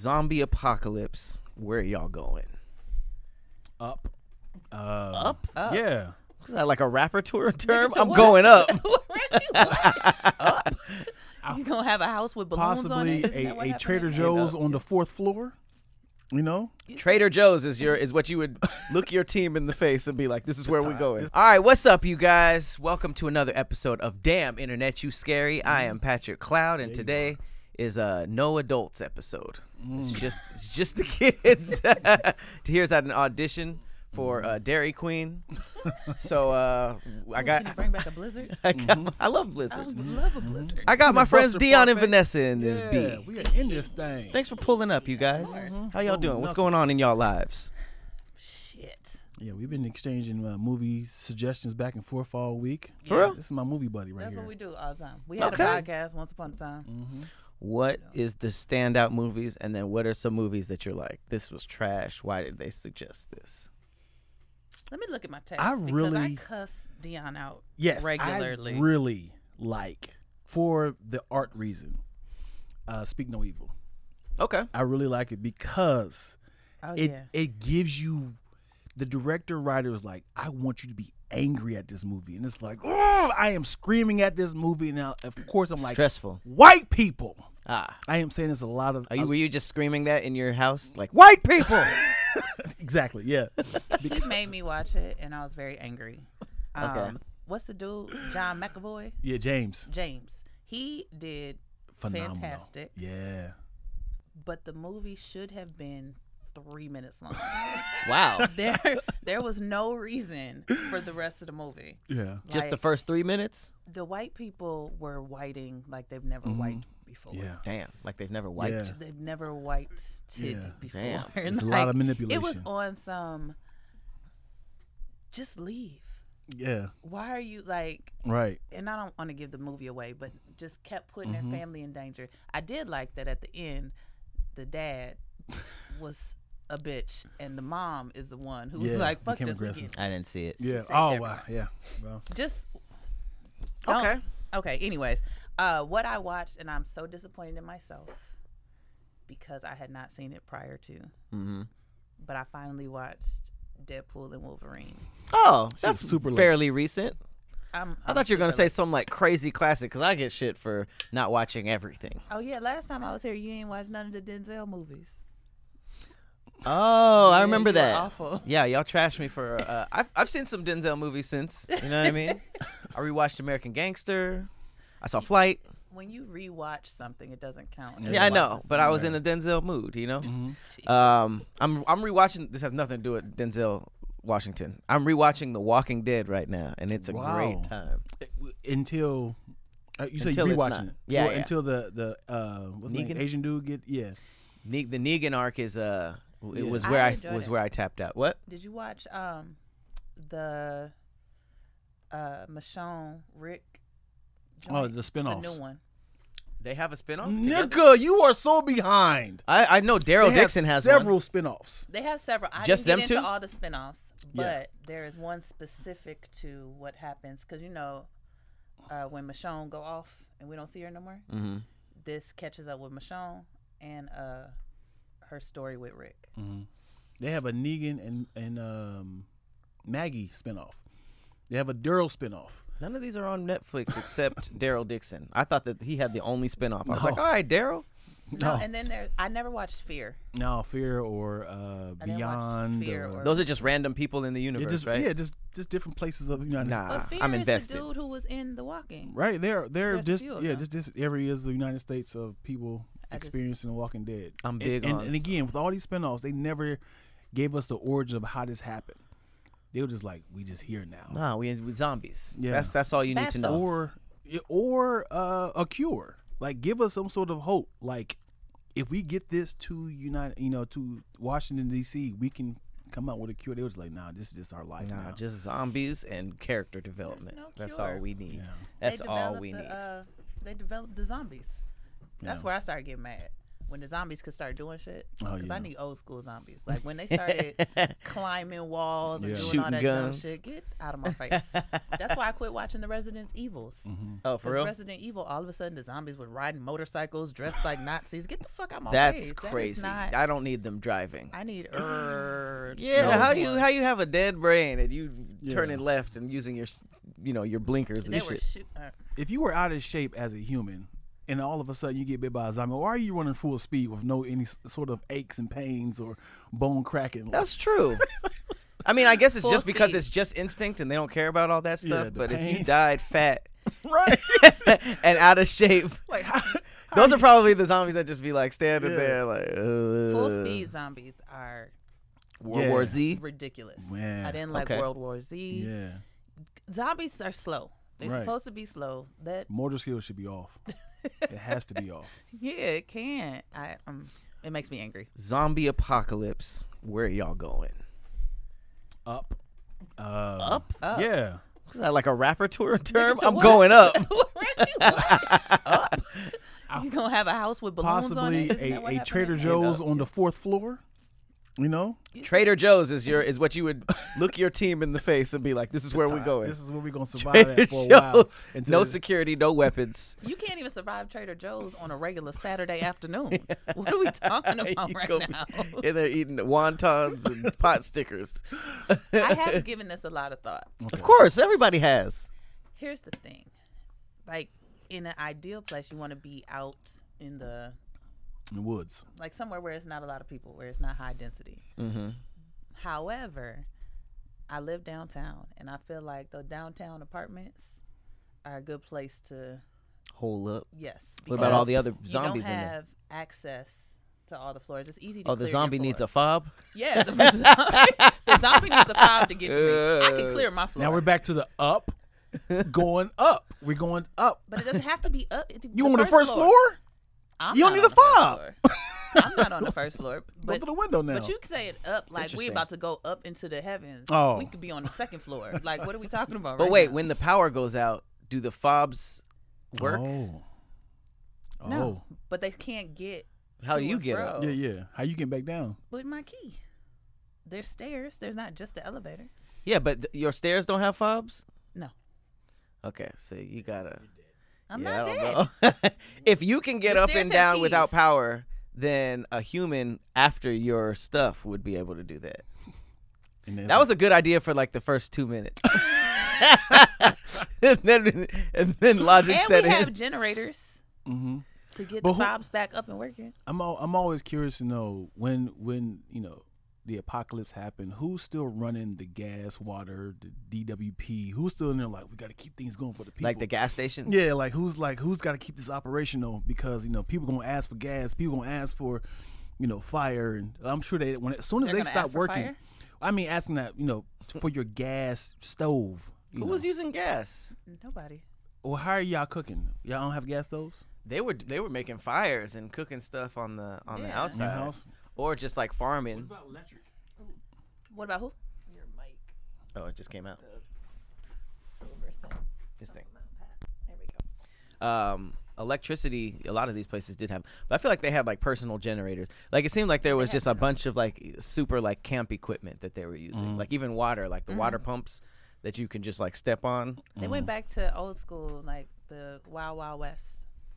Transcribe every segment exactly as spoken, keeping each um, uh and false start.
zombie apocalypse. Where are y'all going? Up. Uh, Up? Up. Yeah. Is that like a rapper tour term? to I'm what? going up. Up. You gonna have a house with balloons on Possibly it? Isn't a, that what a happened Trader in- Joe's on the fourth floor. You know? Trader Joe's is your is what you would look your team in the face and be like, this is where we're time. going. All right, what's up, you guys? Welcome to another episode of Damn Internet You Scary. I am Patrick Cloud, and today is a no adults episode. It's just it's just the kids. Here's at an audition for uh, Dairy Queen. So uh, I Ooh, got Can you bring back a blizzard? I got I love I blizzards. would love a blizzard. I got my friends Buster Dion and Parfait. Vanessa in this Yeah, beat. we are in this thing. Thanks for pulling up, you guys. How y'all doing? What's Knuckles. going on in y'all lives? Shit. Yeah, we've been exchanging uh, movie suggestions back and forth all week. For real? This is my movie buddy right That's here. what we do all the time. We had Okay. a podcast once upon a time. Mm-hmm. What is the standout movies, and then what are some movies that you're like, this was trash? Why did they suggest this? Let me look at my text I because I really- cuss Dion out Yes, regularly. I really like, for the art reason, uh, Speak No Evil. Okay. I really like it because oh it yeah. it gives you, the director writer is like, I want you to be angry at this movie, and it's like, oh, I am screaming at this movie now. Of course, I'm like, Stressful. white people. Ah. I am saying there's a lot of Are you, were you just screaming that in your house? Like, white people! exactly, yeah. He made me watch it, and I was very angry. Um, Okay. What's the dude? John McAvoy? Yeah, James, James. He did phenomenal. fantastic, Yeah, but the movie should have been three minutes long. Wow. there, there was no reason for the rest of the movie. yeah. Just the Like, first three minutes? the white people were whiting like they've never Mhm. wiped before. Yeah. Damn. Like they've never wiped. Yeah. They've never wiped tit Yeah. before. Damn. There's a Like, lot of manipulation. it was on some. Just leave. Yeah, Why are you like? right. And I don't want to give the movie away, but just kept putting Mhm. their family in danger. I did like that at the end, the dad was a bitch, and the mom is the one who was Yeah, like, "Fuck became this aggressive. weekend." I didn't see it. Yeah. saved Oh everybody. wow. Yeah. Well, Just Okay. don't- Okay. Anyways, uh, what I watched, and I'm so disappointed in myself because I had not seen it prior to, Mm-hmm. but I finally watched Deadpool and Wolverine. Oh, that's super late. fairly recent. I'm, I I'm thought you were going to super say some like crazy classic, because I get shit for not watching everything. Oh yeah, last time I was here, you ain't watched none of the Denzel movies. Oh, I Yeah, remember you were that. awful. Yeah, y'all trashed me for. Uh, I've I've seen some Denzel movies since. You know what I mean? I rewatched American Gangster. I saw Flight. When you rewatch something, it doesn't count. Yeah, Yeah, I as know, watching but I was in Yeah. a Denzel mood. You know. mhm. something. Um, I'm I'm rewatching. This has nothing to do with Denzel Washington. I'm rewatching The Walking Dead right now, and it's a Wow. great time. Until uh, you say Until you're it's rewatching not. it. Yeah, Well, yeah. Until the the uh, what's the name? Negan? Asian dude get yeah. Ne- the Negan arc is uh, it Yeah. was I where I, enjoyed was it. where I tapped out. What? Did you watch um the uh Michonne Rick? Oh, joint? the the spinoffs. new one. They have a spinoff. together? Nigga, you are so behind. I I know Daryl They have Dixon has one. several spinoffs. They have several. I Just didn't them get into two? all the spinoffs, but Yeah. there is one specific to what happens because you know uh, when Michonne go off and we don't see her no more. Mm-hmm. This catches up with Michonne and uh, her story with Rick. Mhm. They have a Negan and and um, Maggie spinoff. They have a Daryl spinoff. None of these are on Netflix except Daryl Dixon. I thought that he had the only spinoff. I was No. like, all right, Daryl. No, No. and then there. I never watched Fear. No, Fear or uh, I didn't watch Beyond. Fear or, or- Those are just random people in the yeah, universe, just right? yeah, just just different places of the United Nah. States. But Fear I'm is invested. the dude who was in The Walking. Right, they're they're There's a just few of yeah, them. just different areas of the United States of people I just- experiencing The Walking Dead. I'm And- big and, on and again with all these spinoffs, they never gave us the origin of how this happened. They were just like, we just here now. Nah, we we zombies. Yeah. That's that's all you need That's to know. or or uh, a cure. Like, give us some sort of hope. Like, if we get this to United, you know, to Washington D C, we can come out with a cure. They was like, nah, this is just our life Nah, now. just zombies and character development. no That's cure. all we need. Yeah. That's They all developed we the, need. Uh, they developed the zombies. That's Yeah. where I started getting mad when the zombies could start doing shit. Oh, Because yeah. I need old school zombies. Like when they started climbing walls and Yeah. doing Shooting all that guns. dumb shit, get out of my face. That's why I quit watching the Resident Evils. Mm-hmm. Oh, for Because real? Resident Evil, all of a sudden the zombies were riding motorcycles dressed like Nazis. Get the fuck out my That's face. That is crazy. not- I don't need them driving. I need urge. Yeah, those how do you ones. how you have a dead brain and you Yeah. turning left and using your s- you know your blinkers and They were shit? shoot. Uh, If you were out of shape as a human, and all of a sudden you get bit by a zombie, why are you running full speed with no any s- sort of aches and pains or bone cracking? That's true. I mean, I guess it's Full just because speed. it's just instinct and they don't care about all that stuff. Yeah, the but if you pain. died fat right. and out of shape, Like how, those are probably the zombies that just be like standing Yeah. there like uh, full speed zombies are World Yeah. War Z. ridiculous. Man. I didn't like Okay. World War Z. yeah, Zombies are slow. They're Right. supposed to be slow. That motor skills should be off. It has to be off. yeah, it can't. I um, it makes me angry. Zombie apocalypse. Where y'all going? Up. Uh, Up? Up. Yeah. Is that like a rapper tour term? to I'm what? going up. Up. You gonna have a house with balloons on Possibly it? Isn't a, that what a happened Trader in- Joe's on the fourth floor. You know, Trader Joe's is your is what you would look your team in the face and be like, "This is where we This- going." This is where we're gonna survive Trader at for a while. Joe's. until No the- security, no weapons. You can't even survive Trader Joe's on a regular Saturday afternoon. What are we talking about You right go- now? And they're eating wontons and pot stickers. I have given this a lot of thought. Of course, everybody has. Here's the thing. Like in an ideal place, you want to be out in the in the woods. like somewhere where it's not a lot of people, where it's not high density. Mm-hmm. However, I live downtown, and I feel like the downtown apartments are a good place to Hold up. yes. What about all because the other you zombies don't in there? have access to all the floors. It's easy to Oh, the clear your zombie needs a floor. fob. Yeah, the, zombie, the zombie needs a fob to get to me. I can clear my floor. Now we're back to the up, going up. We're going up. But it doesn't have to be up. It, You on the first floor? I'm You don't not need on a the first fob. floor. I'm not on the first floor. Go But, to the window now. but you say it up like we interesting. about to go up into the heavens. Oh. We could be on the second floor. Like, what are we talking about But right wait, now? when the power goes out, do the fobs work? Oh. No, but they can't get How to do you and get fro up? Oh. Yeah, yeah. How you getting back down? with my key. There's stairs. There's not just the elevator. Yeah, but th- your stairs don't have fobs? No. Okay, so you gotta. I'm yeah, not I dead. don't know. If you can get The up stairs and have down without keys. power, then a human after your stuff would be able to do that. And then- That was a good idea for like the first two minutes. and then and then logic And set we in. have generators Mhm. to get But the who- fobs back up and working. I'm al- I'm always curious to know when when you know the apocalypse happened, who's still running the gas, water, the D W P? Who's still in there like we got to keep things going for the people? Like the gas station. Yeah, like who's like who's got to keep this operational because you know people gonna ask for gas, people gonna ask for you know fire, and I'm sure they when as soon as They're they gonna stop ask for working, fire? I mean asking that you know for your gas stove. You Who know. was using gas? Nobody. Well, how are y'all cooking? Y'all don't have gas stoves They were they were making fires and cooking stuff on the on the Yeah. in outside, your house? or just like farming. about electric? What about who? Your mic. Oh, it just came out. Silver thing. This thing. There we go. Um, electricity. A lot of these places did have, but I feel like they had like personal generators. Like it seemed like there was had just a generators. bunch of like super like camp equipment that they were using. Like even water, like the water pumps that you can just like step on. They went back to old school, like the Wild Wild West.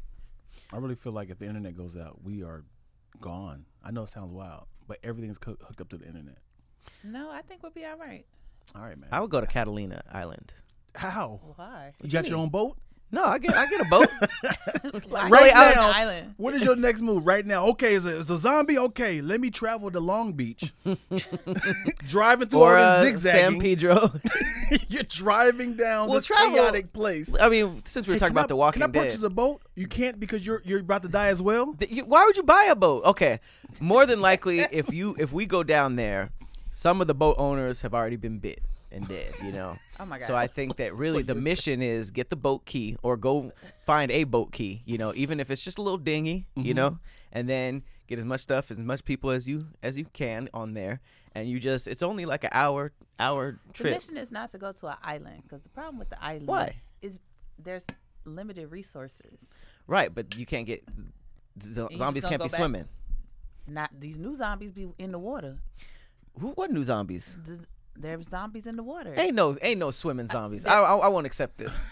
I really feel like if the internet goes out, we are gone. I know it sounds wild, but everything's co- hooked up to the internet. No, I think we'll be all right. All right, man. I would go to Catalina Island. How? Why? You got your own boat? No, I get I get a boat. Why Right not an now- island? What is your next move right now? Okay, is a, is a zombie? Okay, let me travel to Long Beach. Driving through or all uh, this San zigzagging. Pedro. You're driving down Well, this travel- chaotic place. I mean, since we were Hey, talking can I- about The Walking Can I Dead. purchase a boat? You can't because you're you're about to die as well. Th- you- Why would you buy a boat? Okay, more than likely, if you if we go down there, some of the boat owners have already been bit and dead. You know. Oh my god. So I think that really the mission is get the boat key or go find a boat key. You know, even if it's just a little dinghy. You know, and then get as much stuff, as much people as you as you can on there, and you just it's only like an hour hour the trip. mission is not to go to an island because the problem with the island Why? is there's limited resources. Right, but you can't get Z- just zombies gonna can't go be back? swimming. Not these new zombies be in the water. Who? What new zombies? Th- There's zombies in the water. Ain't no, ain't no swimming zombies. I, I, I won't accept this.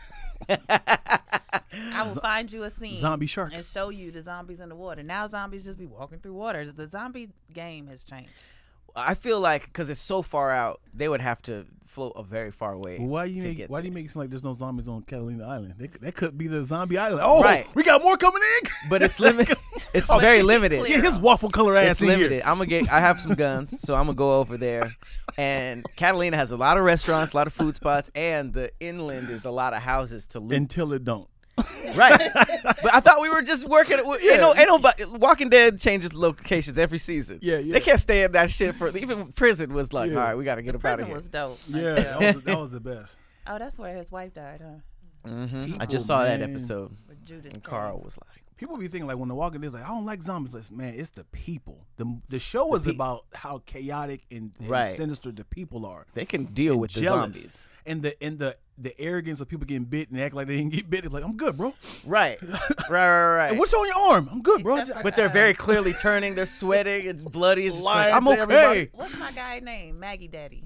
I will find you a scene. Zombie sharks. And show you the zombies in the water. Now zombies just be walking through water. The zombie game has changed. I feel like because it's so far out, they would have to float a very far away. Well, why you to make get why do there. you make it seem like there's no zombies on Catalina Island? They, that could be the zombie island. Oh, Right. we got more coming in. But it's limited. It's But very you keep limited. clear. Get his waffle color ass It's in limited. here. I'm gonna get. I have some guns, so I'm gonna go over there. And Catalina has a lot of restaurants, a lot of food spots, and the inland is a lot of houses to loot. Until it don't. Right. But I thought we were just working. Yeah. Ain't no, ain't nobody, Walking Dead changes locations every season. Yeah, yeah. They can't stay in that shit for. Even prison was like, Yeah. all right, we got to get The up out of prison here. was dope. Yeah, until- that was, that was the best. Oh, that's where his wife died, huh? hmm I People, just saw that man. episode, With Judith. and Perry. Carl was like, People be thinking like when the Walking Dead is like, I don't like zombies. Like, man, it's the people. The the show is pe- about how chaotic and, and Right. sinister the people are. they can deal with the Jealous. zombies. And the and the the arrogance of people getting bit and act like they didn't get bit. They're like, I'm good, bro. Right. right. Right. Right. And what's on your arm? I'm good, bro. Except for- But they're very clearly turning. They're sweating. It's bloody. It's just like, Lying I'm to okay. everybody. What's my guy name? Maggie Daddy.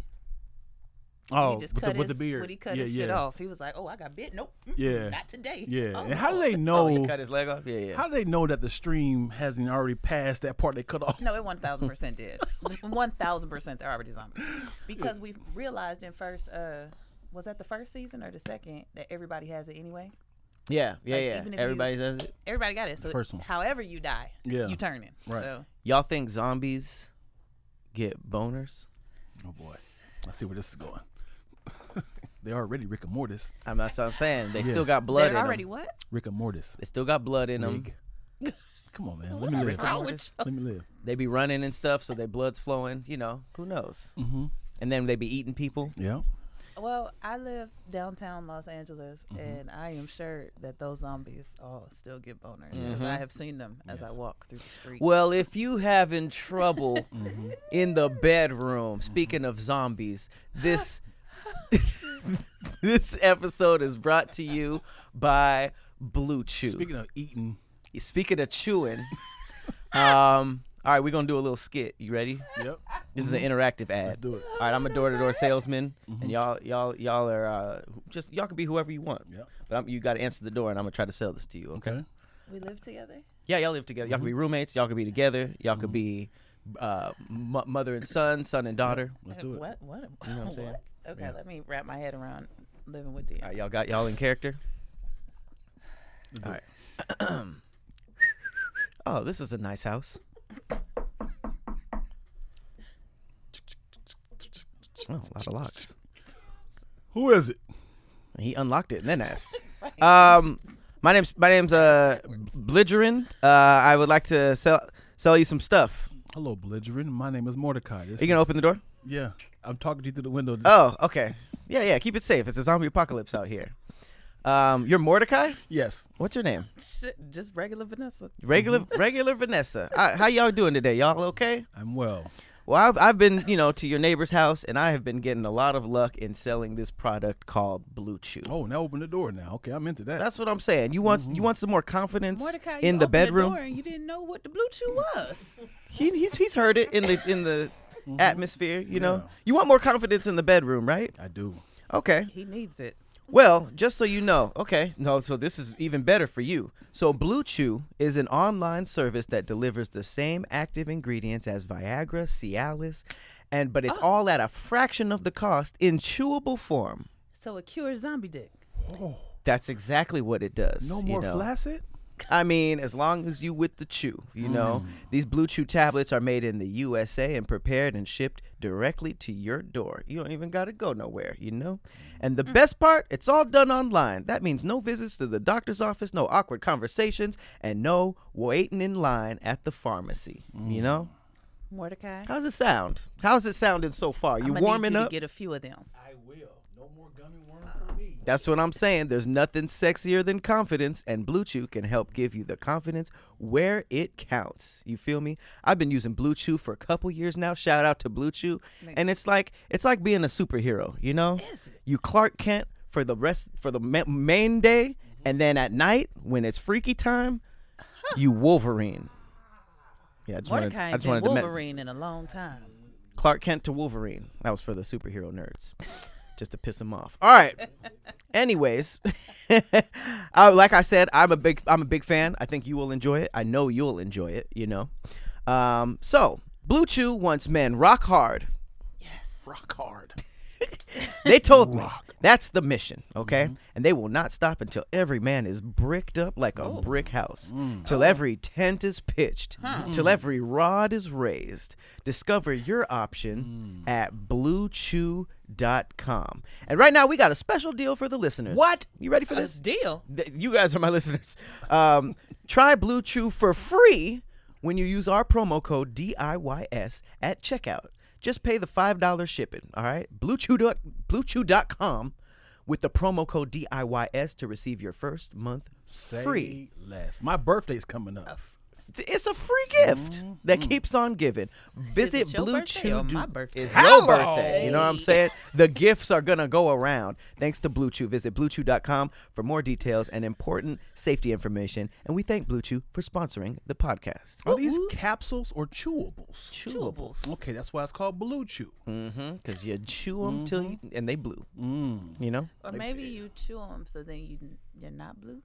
oh, he just with cut the, with the his, beard. When he cut yeah, his yeah. shit off, he was like, "Oh, I got bit. Nope. Mm-mm, Yeah. Not today." Yeah. Oh, and how do no. they Oh, know? he cut his leg off. Yeah, yeah. How do they know that the stream hasn't already passed that part they cut off? No, it one thousand percent did. One thousand percent, they're already zombies. Because we realized in first, uh, was that the first season or the second, that everybody has it anyway. Yeah, yeah, Like, yeah. even if Everybody does it. Everybody got it. So First one. however you die, Yeah. you turn it. Right. So Y'all think zombies get boners? Oh boy, I see where this is going. They already Rick and Mortis. I'm that's what I'm saying. They Yeah. still got blood they're in already them. what? Rick and Mortis. They still got blood in them. Rig. Come on, man. Let What me is live. wrong with you? Let me live. They be running and stuff, so their blood's flowing. You know, who knows? Mm-hmm. And then they be eating people. Yeah. Well, I live downtown Los Angeles, Mm-hmm. and I am sure that those zombies all still get boners Mm-hmm. because I have seen them as I walk through the street. Well, if you having trouble Mm-hmm. in the bedroom, speaking of zombies, this this episode is brought to you by Blue Chew. Speaking of eating, Speaking of chewing, um, all right, we're gonna do a little skit. You ready? yep. This is an interactive ad. Let's do it. All right, I'm a door-to-door salesman, and y'all, y'all, y'all are uh, just y'all can be whoever you want. Yep. But I'm, you got to answer the door, and I'm gonna try to sell this to you. Okay? Okay. We live together. Yeah, y'all live together. Y'all could be roommates. Y'all could be together. Y'all could be uh, m- mother and son, son and daughter. Let's do it. What? What? You know what I'm saying? What? Okay, Yeah. let me wrap my head around living with you. All right, y'all got y'all in character. Let's do All it. right. Oh, this is a nice house. Oh, a lot of locks. Who is it? He unlocked it and then asked. Um, my name's my name's uh Belligerent. Uh, I would like to sell sell you some stuff. Hello, belligerent. My name is Mordecai. This Are you gonna is- open the door? Yeah, I'm talking to you through the window. Oh, okay. Yeah, yeah. Keep it safe. It's a zombie apocalypse out here. Um, you're Mordecai. Yes. What's your name? Shit, just regular Vanessa. Regular, regular Vanessa. Uh, how y'all doing today? Y'all okay? I'm well. Well, I've, I've been, you know, to your neighbor's house, and I have been getting a lot of luck in selling this product called Blue Chew. Oh, now open the door now. Okay, I'm into that. That's what I'm saying. You want you want some more confidence Mordecai, in you the opened bedroom? The door and you didn't know what the blue chew was. He, he's he's heard it in the in the atmosphere. You know, Yeah. you want more confidence in the bedroom, right? I do. Okay. He needs it. Well, just so you know, okay, no, so this is even better for you. So Blue Chew is an online service that delivers the same active ingredients as Viagra, Cialis, and but it's Oh. all at a fraction of the cost in chewable form. So it cures zombie dick. That's exactly what it does. No you more know. flaccid? I mean, as long as you with the chew, you know. These Blue Chew tablets are made in the U S A and prepared and shipped directly to your door. You don't even got to go nowhere, you know. And the best part, it's all done online. That means no visits to the doctor's office, no awkward conversations, and no waiting in line at the pharmacy, you know. Mordecai. How's it sound? How's it sounding so far? You I'ma warming need you up? To get a few of them. I will. No more gummy worms for me. That's what I'm saying. There's nothing sexier than confidence, and Blue Chew can help give you the confidence where it counts. You feel me? I've been using Blue Chew for a couple years now. Shout out to Blue Chew. And it's like it's like being a superhero, you know? Is it? You Clark Kent for the rest for the ma- main day, and then at night when it's freaky time, You Wolverine. Yeah, I just wanted, Mordecai I ain't just been wanted to Wolverine men- in a long time. Clark Kent to Wolverine. That was for the superhero nerds, just to piss them off. All right. Anyways, uh, like I said, I'm a big I'm a big fan. I think you will enjoy it. I know you'll enjoy it. You know. Um, so Blue Chew wants men rock hard. Yes. Rock hard. They told me Rock. that's the mission, okay? And they will not stop until every man is bricked up like a Oh. brick house, Mm. till every tent is pitched, Huh. till every rod is raised. Discover your option at blue chew dot com. And right now we got a special deal for the listeners. What? You ready for This this? deal. Th- You guys are my listeners. Um, try Blue Chew for free when you use our promo code D I Y S at checkout. Just pay the five dollars shipping, all right? Blue Chew dot com with the promo code D I Y S to receive your first month Say free. less. My birthday's coming up. It's a free gift that keeps on giving. Visit it your Blue birthday Chew. or do- my birthday? It's Hello. your birthday. You know what I'm saying? The gifts are going to go around. Thanks to Blue Chew. Visit blue chew dot com for more details and important safety information. And we thank Blue Chew for sponsoring the podcast. Are these capsules or chewables? Chewables. Okay, that's why it's called Blue Chew. Mm-hmm. Because you chew them till you, and they blue. Mm. You know? Or maybe you chew them so then you you're not blue.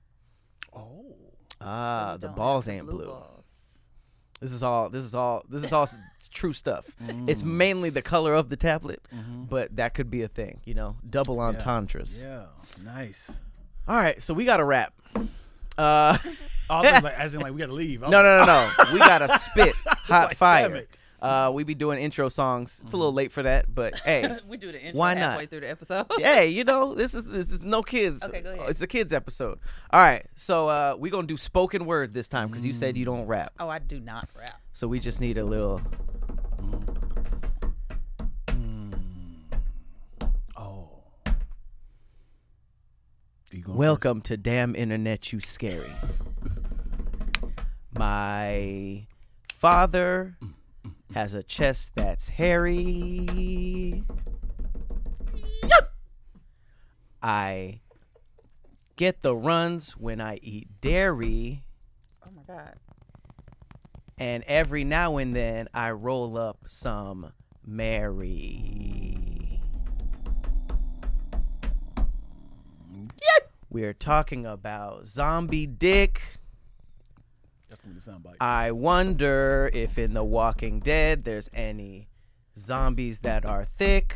Oh. Ah, You the don't balls have the ain't blue. balls. This is all. This is all. This is all s- true stuff. It's mainly the color of the tablet, but that could be a thing. You know, double entendres. Yeah. Nice. All right, so we got to wrap. Uh, Oh, as in like, as in like we gotta leave. no, no, no, no. We got to spit hot Like, fire. damn it. Uh, we be doing intro songs. It's a little late for that, but hey, We do the intro Why not? halfway through the episode. hey, you know, this is this is no kids. Okay, go ahead. It's a kids episode. All right, so uh, we gonna do spoken word this time because you said you don't rap. Oh, I do not rap. So we just need a little. Oh. You going Welcome to Damn Internet, You Scary. My father has a chest that's hairy. I get the runs when I eat dairy. Oh my god. And every now and then I roll up some Mary. We're talking about zombie dick. That's gonna be the soundbite. I wonder if in The Walking Dead there's any zombies that are thick.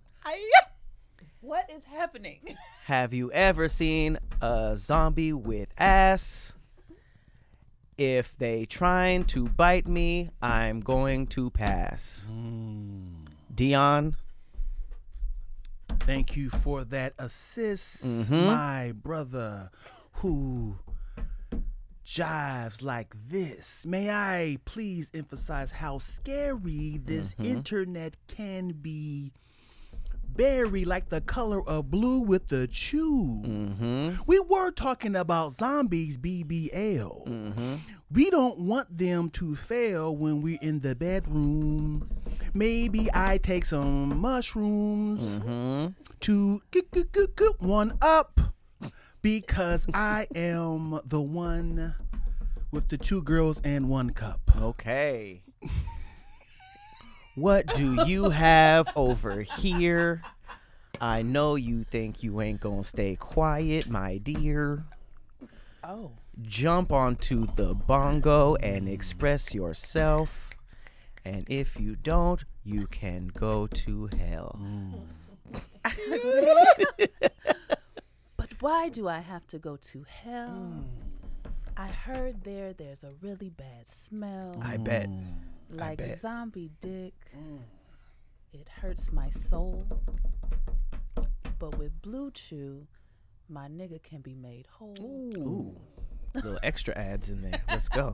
What is happening? Have you ever seen a zombie with ass? If they trying to bite me, I'm going to pass. Dion. Thank you for that assist, Mhm. my brother, who jives like this. May I please emphasize how scary this internet can be? Berry like the color of blue with the chew. Mm-hmm. We were talking about zombies, B B L. Mm-hmm. We don't want them to fail when we're in the bedroom. Maybe I take some mushrooms Mm-hmm. to get, get, get, get one up because I am the one with the two girls and one cup. Okay. What do you have over here? I know you think you ain't gonna stay quiet, my dear. Oh. Jump onto the bongo and express yourself. And if you don't, you can go to hell. But why do I have to go to hell? I heard there there's a really bad smell. I bet. like bet. zombie dick. It hurts my soul. But with Blue Chew, my nigga can be made whole. Ooh. Little extra ads in there. Let's go.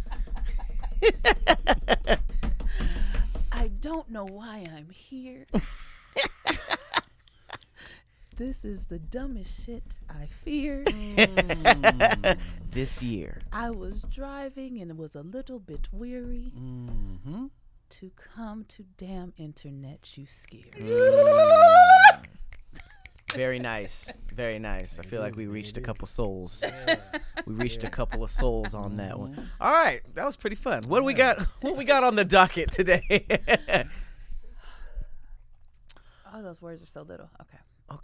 I don't know why I'm here. This is the dumbest shit I fear. This year. I was driving and was a little bit weary Mm-hmm. to come to damn internet, you scared. Very nice. Very nice. I feel like we is, reached it a couple is. souls. Yeah. We reached a couple of souls on that one. Mhm. All right, that was pretty fun. What do we Yeah. got? What we got on the docket today? Oh, those words are so little. Okay.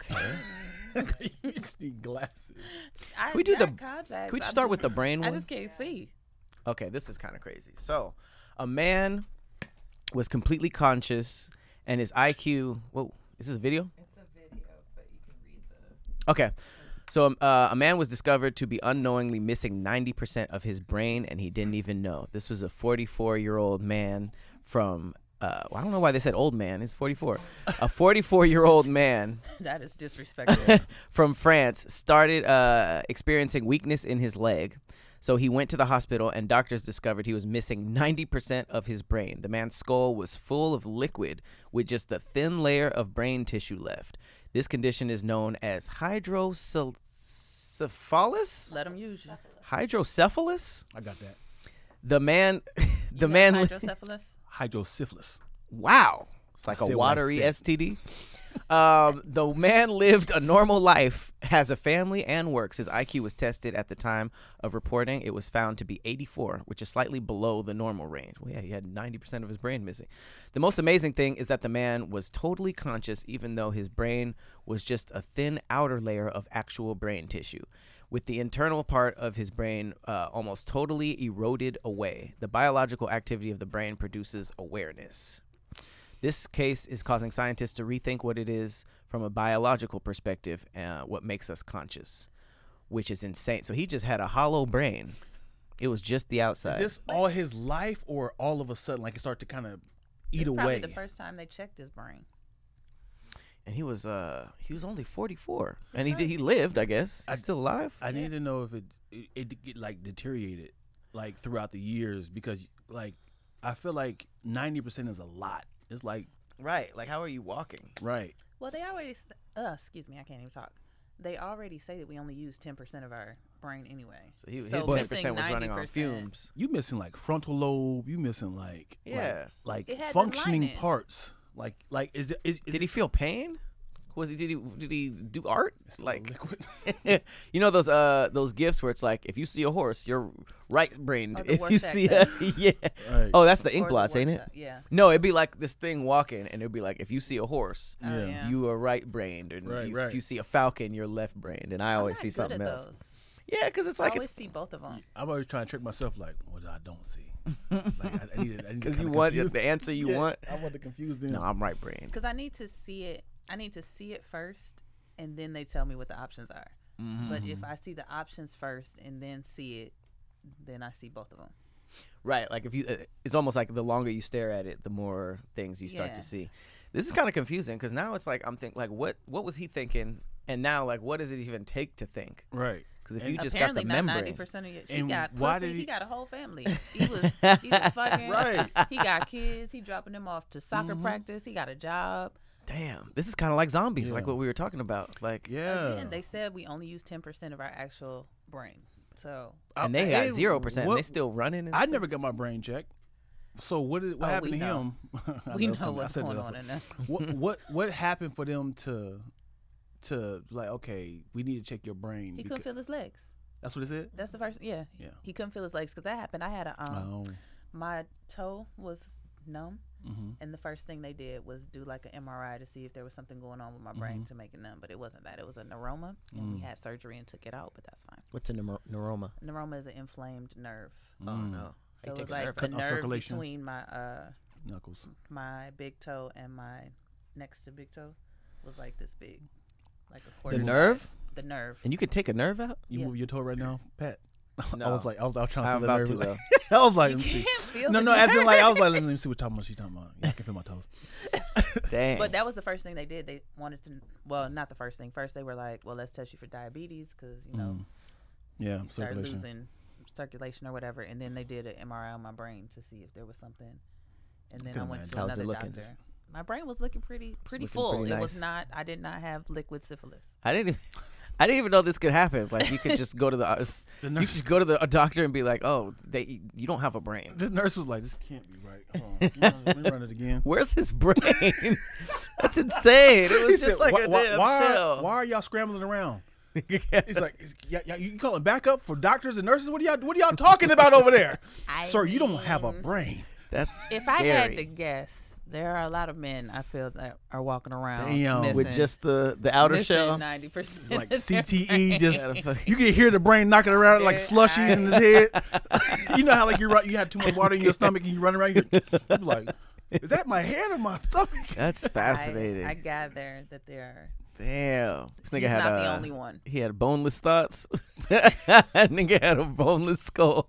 Okay. You just need glasses. I Can we do the- got contacts. Can we I just start just- with the brain I one? just can't see. Okay, this is kind of crazy. So, a man was completely conscious, and his I Q. Whoa, is this a video? It's a video, but you can read the. Okay. So um, uh, a man was discovered to be unknowingly missing ninety percent of his brain, and he didn't even know. This was a forty-four-year-old man from, uh, well, I don't know why they said old man. He's forty-four. A forty-four-year-old man That is disrespectful. from France started uh, experiencing weakness in his leg. So he went to the hospital, and doctors discovered he was missing ninety percent of his brain. The man's skull was full of liquid with just a thin layer of brain tissue left. This condition is known as hydrocephalus. Let them use you. Hydrocephalus. I got that. The man, the You man. got li- hydrocephalus. Hydrosyphilis. Wow, it's like I a said what I watery said. S T D. Um, the man lived a normal life, has a family, and works. His I Q was tested at the time of reporting. It was found to be eighty-four, which is slightly below the normal range. Well, yeah, he had ninety percent of his brain missing. The most amazing thing is that the man was totally conscious, even though his brain was just a thin outer layer of actual brain tissue, with the internal part of his brain uh, almost totally eroded away. The biological activity of the brain produces awareness. This case is causing scientists to rethink what it is from a biological perspective, uh, what makes us conscious, which is insane. So he just had a hollow brain. It was just the outside. Is this all his life, or all of a sudden, like it started to kind of eat It's away? probably the first time they checked his brain. and he was uh he was only forty-four, and he did, he lived, I guess. He's still alive. I need to know if it, it it it like deteriorated like throughout the years, because like I feel like ninety percent is a lot. It's like Right. Like, how are you walking? right. Well, they already. s- Uh, excuse me, I can't even talk. They already say that we only use ten percent of our brain anyway. So, he, So his ten missing percent was running on ninety percent. fumes. You missing like frontal lobe. You missing like Yeah. like, It like had the functioning lining. parts. Like like is it is, is Did he it feel pain? Was he did he did he do art? full of Like liquid? you know those uh those gifts where it's like, if you see a horse, you're right brained. Or the If you Rorschach see a test. yeah. Right. Oh, that's the Or ink the blots, ain't it? workshop, Yeah. No, it'd be like this thing walking, and it'd be like, if you see a horse, Oh, Yeah. yeah. you are right brained, and Right, you, right. if you see a falcon, you're left brained. And I I'm always not see good something at else. those. Yeah, because it's I like always it's see both of them. I'm always trying to trick myself like what I don't see. Like I, I need to because you want it's the answer you want. I want to confuse them. No, I'm right brained. Because I need to see it. I need to see it first, and then they tell me what the options are. Mm-hmm. But if I see the options first and then see it, then I see both of them. Right, like if you, uh, it's almost like the longer you stare at it, the more things you start Yeah. to see. This is kind of confusing because now it's like I'm think like what what was he thinking, and now like what does it even take to think? Right. Because if And you just Apparently got the not membrane, ninety percent of your. She And got why pussy. did He, he- got a whole family. He was he was fucking. Right. He got kids. He dropping them off to soccer Mhm. practice. He got a job. damn, this is kind of like zombies, like Yeah. what we were talking about. Like, Yeah. Again, they said we only use ten percent of our actual brain. So and they Uh, got and zero percent. what- They still running. And I stuff? never got my brain checked. So what did what Oh, happened we to know. him? I we it's know coming. I what's said going that on for- in there. what what what happened for them to to like okay, we need to check your brain. He because- couldn't feel his legs. That's what it said. That's the first. Yeah. Yeah. He couldn't feel his legs because that happened. I had a um. Oh. My toe was numb, Mm-hmm. and the first thing they did was do like an M R I to see if there was something going on with my brain Mhm. to make it numb. But it wasn't that. It was a neuroma, and we Mm. had surgery and took it out. But that's fine. What's a neuro- neuroma? Neuroma is an inflamed nerve. Oh Mm. no. So It it's takes like nerve the cut off nerve circulation. between my uh Knuckles. my big toe and my next to big toe was like this big, like a quarter. nerve? size. The nerve. And you could take a nerve out. You Yeah. move your toe right now, Pat. I No. was like, I was, I was trying to I'm feel the about nerve. to though. I was like, You let me see. can't feel No, the no, as in nerve. like I was like, let me see what talking about. She's talking about. Yeah, I can feel my toes. Dang. But that was the first thing they did. They wanted to, well, not the first thing. First, they were like, well, let's test you for diabetes because, you know, Mm. Yeah, you start circulation. losing circulation or whatever. And then they did an M R I on my brain to see if there was something. And then I Couldn't went imagine. to How's it another looking? doctor. My brain was looking pretty, pretty looking full. pretty It was nice. not. I did not have liquid syphilis. I didn't. Even, I didn't even know this could happen. Like you could just go to the, uh, The you nurse, just go to the a doctor and be like, oh, they you don't have a brain. the nurse was like, "This can't be right. Hold on. Let me run- let me run it again." Where's his brain? That's insane. It He was said, just like why, a why, damn why, shell. why are y'all scrambling around? He's like, yeah, yeah, you calling backup for doctors and nurses? What are y'all, what are y'all talking about over there? I Sir, you don't have a mean, brain. That's If scary. I had to guess, there are a lot of men I feel that are walking around Damn. missing, with just the the outer shell. ninety percent Like C T E, just Yeah, the fuck- you can hear the brain knocking around like Yeah, slushies I- in his head. You know how like you run, you had too much water in your stomach and you run around. You're, you're like, is that my head or my stomach? That's fascinating. I, I gather that there Damn. This are. nigga He's had not uh, the only one. He had boneless thoughts. Nigga had a boneless skull.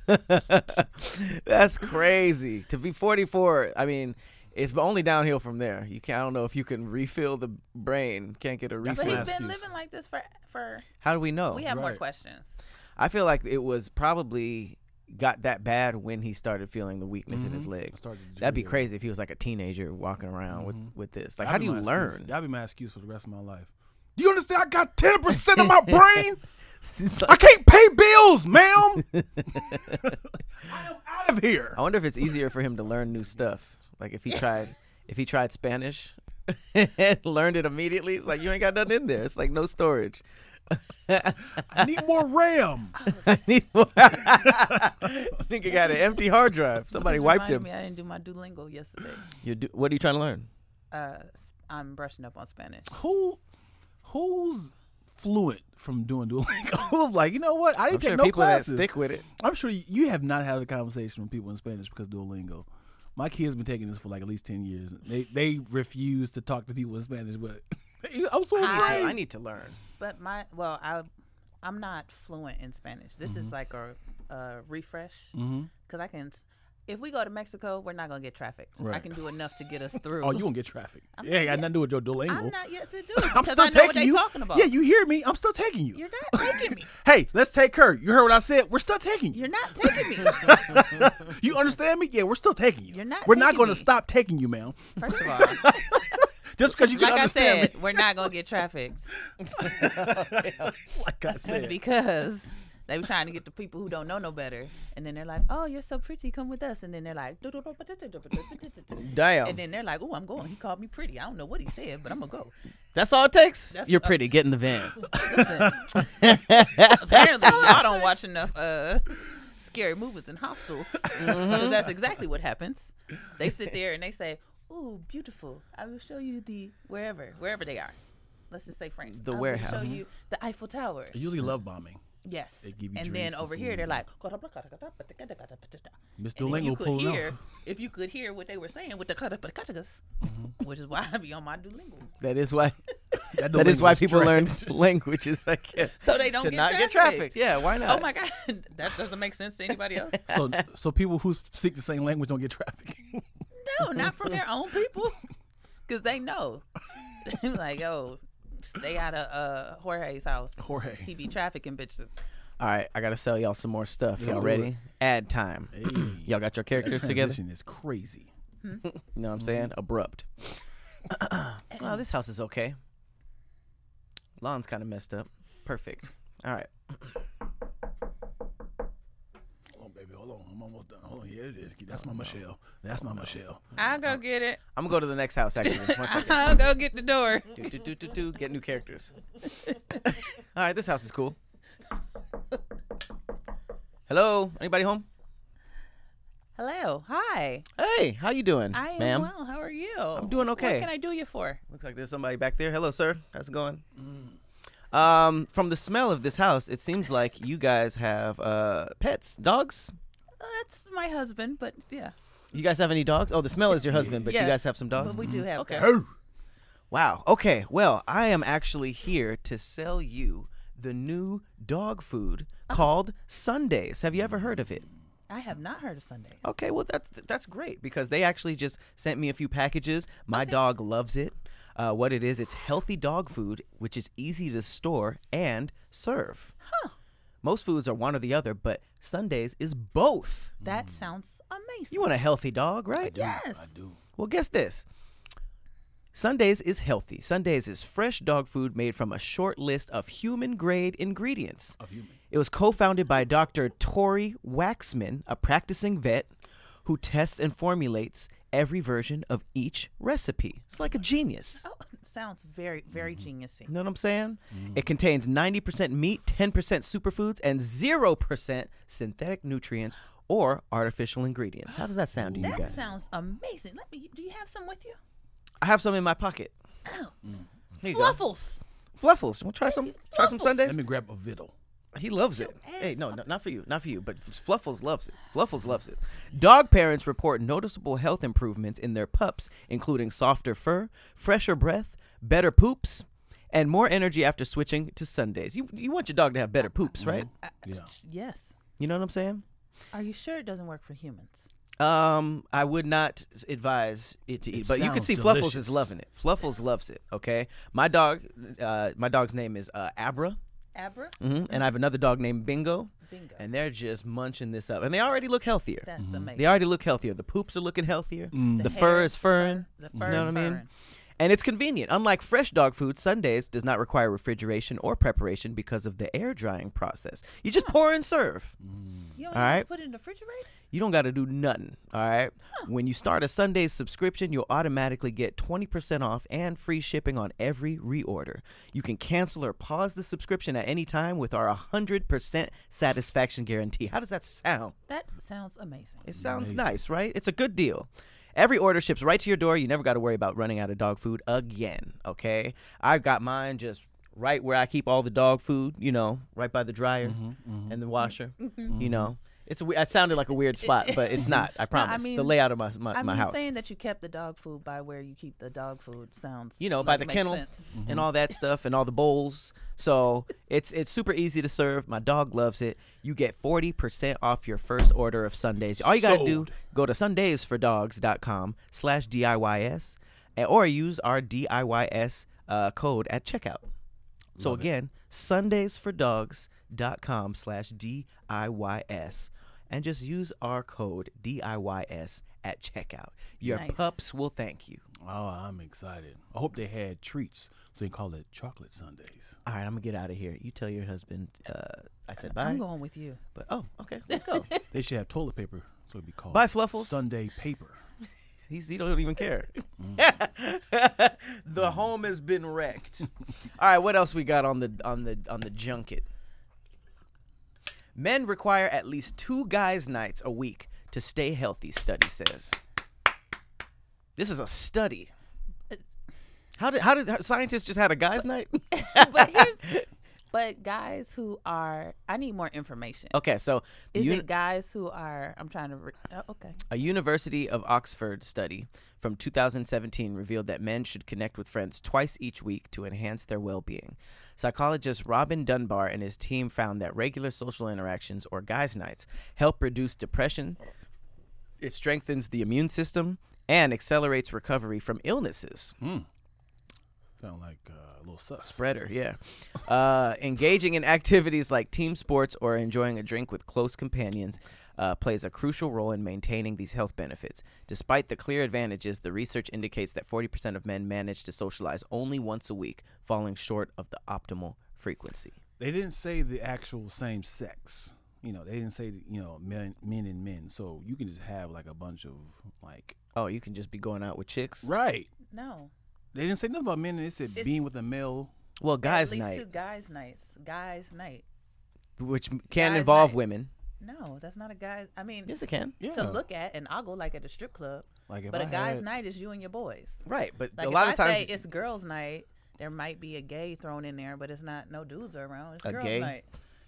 That's crazy. To be forty-four, I mean, it's only downhill from there. You can't. I don't know if you can refill the brain. Can't get a That's But refill. my he's been excuse. living like this for for. How do we know? We have more Right. questions. I feel like it was probably got that bad when he started feeling the weakness in his Mhm. I legs. started to That'd be deteriorate. crazy if he was like a teenager walking around with, Mhm. with this. Like, That'd how be do you my learn? Excuse. That'd be my excuse for the rest of my life. Do you understand? I got ten percent of my brain. It's I like- can't pay bills, ma'am. I am out of here. I wonder if it's easier for him to learn new stuff. Like if he tried, if he tried Spanish and learned it immediately. It's like you ain't got nothing in there. It's like no storage. I need more RAM. I need more. Nigga got an empty hard drive. Somebody Just wiped reminded him. Me, I didn't do my Duolingo yesterday. You do, what are you trying to learn? Uh, s- I'm brushing up on Spanish. Who, who's fluent from doing Duolingo? Who's like, you know what? I I'm didn't take sure no people classes. that stick with it. I'm sure you have not had a conversation with people in Spanish because of Duolingo. My kids been taking this for like at least ten years. They they refuse to talk to people in Spanish, but I'm so I need, to, afraid. I need to learn. But my well, I I'm not fluent in Spanish. This Mm-hmm. is like a, a refresh hmm because I can. s- If we go to Mexico, we're not gonna get trafficked. I Right. can do enough to get us through. Oh, you won't get traffic. I'm- yeah, ain't got yeah. nothing to do with your Duolingo. I'm not yet to do it I'm because still I know taking what they're you. talking about. Yeah, you hear me? I'm still taking you. You're not taking me. Hey, let's take her. You heard what I said? We're still taking you. You're not taking me. You understand me? Yeah, we're still taking you. You're not We're not taking going to me. stop taking you, ma'am. First of all, Just because you can like I understand said, we're not gonna get trafficked me. Like I said. because they were trying to get the people who don't know no better, and then they're like, "Oh, you're so pretty, come with us," and then they're like, Damn. and then they're like, "Oh, I'm going." He called me pretty. I don't know what he said, but I'm gonna go. That's all it takes. That's- You're pretty. Get in the van. Listen, apparently y'all don't watch enough uh, scary movies and hostels, because that's exactly what happens. They sit there and they say, "Ooh, beautiful. I will show you the wherever, wherever they are. Let's just say France. The I will warehouse. show you the Eiffel Tower." I usually love bombing. Yes. They give you and drinks then and over here food. they're like, Mister and if you Duolingo could pulling hear, off. if you could hear what they were saying with the katakatas, which is why I be on my Duolingo, That is why. That That is Duolingo why is people trash. learn languages. I guess. so they don't to get not trafficked. get trafficked. Yeah. Why not? Oh my god, that doesn't make sense to anybody else. So, so people who speak the same language don't get trafficked. No, not from their own people, because they know. Like, yo, stay out of uh, Jorge's house. Jorge. He be trafficking bitches. All right. I gotta sell y'all some more stuff. Let's Y'all do ready? it. Ad time. Hey, Y'all got your that characters together? transition is crazy. You know what I'm saying? Abrupt. Oh, this house is okay. Lawn's kind of messed up. Perfect. All right. Hold on, baby. Hold on. I'm almost done. Hold on. Here it is. That's my Michelle. That's my Michelle. I'll go get it. I'm gonna go to the next house actually. One second. I'll go get the door. do, do, do, do, do. Get new characters. All right, this house is cool. Hello, anybody home? Hello. Hi. Hey, how you doing, I am ma'am? well. How are you? I'm doing okay. What can I do you for? Looks like there's somebody back there. Hello, sir. How's it going? Um, from the smell of this house, it seems like you guys have uh pets, dogs. Uh, that's my husband, but yeah. You guys have any dogs? Oh, the smell is your husband, but Yeah, you guys have some dogs. But we do have Okay. dogs. Wow. Okay. Well, I am actually here to sell you the new dog food called Sundays. Have you ever heard of it? I have not heard of Sundays. Okay, well that's that's great because they actually just sent me a few packages. My dog loves it. Uh, what it is, it's healthy dog food, which is easy to store and serve. Huh. Most foods are one or the other, but Sundays is both. That sounds amazing. You want a healthy dog, right? Yes. I do. Well, guess this. Sundays is healthy. Sundays is fresh dog food made from a short list of human-grade ingredients. Of human. It was co-founded by Doctor Tori Waxman, a practicing vet who tests and formulates every version of each recipe. It's like a genius. Oh, sounds very, very geniusy. You know what I'm saying? It contains ninety percent meat, ten percent superfoods, and zero percent synthetic nutrients or artificial ingredients. How does that sound to you That guys? sounds amazing. Let me. Do you have some with you? I have some in my pocket. Oh, Here you go. Fluffles. Fluffles. Want to try some? Try some Fluffles. Sundays? Let me grab a Vittle. He loves it. Your Hey, ass no, up. no, not for you, not for you, but Fluffles loves it. Fluffles loves it. Dog parents report noticeable health improvements in their pups, including softer fur, fresher breath, better poops, and more energy after switching to Sundays. You you want your dog to have better poops, right? I- Yeah. Yes. You know what I'm saying? Are you sure it doesn't work for humans? Um, I would not advise it to eat, It but you can sounds see Fluffles is delicious. loving it. Fluffles loves it. Okay, my dog, uh, my dog's name is uh, Abra, Abra? hmm and I have another dog named Bingo. Bingo. And they're just munching this up. And they already look healthier. That's amazing. They already look healthier. The poops are looking healthier. Mm. The, fur hair, is furring. The You fur know is what I mean? furring. And it's convenient. Unlike fresh dog food, Sundays does not require refrigeration or preparation because of the air drying process. You just pour and serve. You don't All have right. to put it in the refrigerator? You don't got to do nothing. All right. When you start a Sundays subscription, you'll automatically get twenty percent off and free shipping on every reorder. You can cancel or pause the subscription at any time with our one hundred percent satisfaction guarantee. How does that sound? That sounds amazing. It sounds Amazing. nice, right? It's a good deal. Every order ships right to your door. You never got to worry about running out of dog food again, okay? I've got mine just right where I keep all the dog food, you know, right by the dryer Mm-hmm, and the washer, you know. It's a, we- it sounded like a weird spot, but it's not. I promise. the mean- layout of my my, I my mean, house, saying that you kept the dog food by where you keep the dog food sounds, you know, like by it the makes kennel sense. and all that stuff and all the bowls. So it's it's super easy to serve. My dog loves it. You get forty percent off your first order of Sundays. All you got to do, Sold. go to sundaysfordogs.com slash DIYS and- or use our D I Y S uh, code at checkout. So Love it. again, sundaysfordogs.com slash DIYS. And just use our code D I Y S at checkout. Your Nice. pups will thank you. Oh, I'm excited. I hope they had treats, so you can call it chocolate Sundays. All right, I'm gonna get out of here. You tell your husband uh, I said bye. I'm going with you. But oh, okay, let's go. They should have toilet paper, so it'd be called Bye, Fluffles. Sunday paper. He's he don't even care. The home has been wrecked. All right, what else we got on the on the on the junket? Men require at least two guys' nights a week to stay healthy, study says. This is a study. How did how did how, scientists just had a guys' night? but here's, but guys who are, I need more information. Okay, so the Is uni- it guys who are? I'm trying to. Re- oh, okay. A University of Oxford study from two thousand seventeen revealed that men should connect with friends twice each week to enhance their well-being. Psychologist Robin Dunbar and his team found that regular social interactions, or guys' nights, help reduce depression, it strengthens the immune system, and accelerates recovery from illnesses. Sound like uh, a little sus. Spreader, yeah. Uh, engaging in activities like team sports or enjoying a drink with close companions uh, plays a crucial role in maintaining these health benefits. Despite the clear advantages, the research indicates that forty percent of men manage to socialize only once a week, falling short of the optimal frequency. They didn't say the actual same sex. You know, they didn't say, you know, men, men and men. So you can just have like a bunch of like. Oh, you can just be going out with chicks? Right. No. They didn't say nothing about men. They said It's- being with a male. Well, guys' At least night, two guys' nights. Guys' night. which can Guys' involve night. women. No, that's not a guy. I mean, Yes, it can. Yeah. to look at, and I'll go like at a strip club. Like if But I a guy's had- night is you and your boys. Right, but Like a if lot I of times say it's girls' night, there might be a gay thrown in there, but it's not. No dudes are around. It's A girls' gay? night.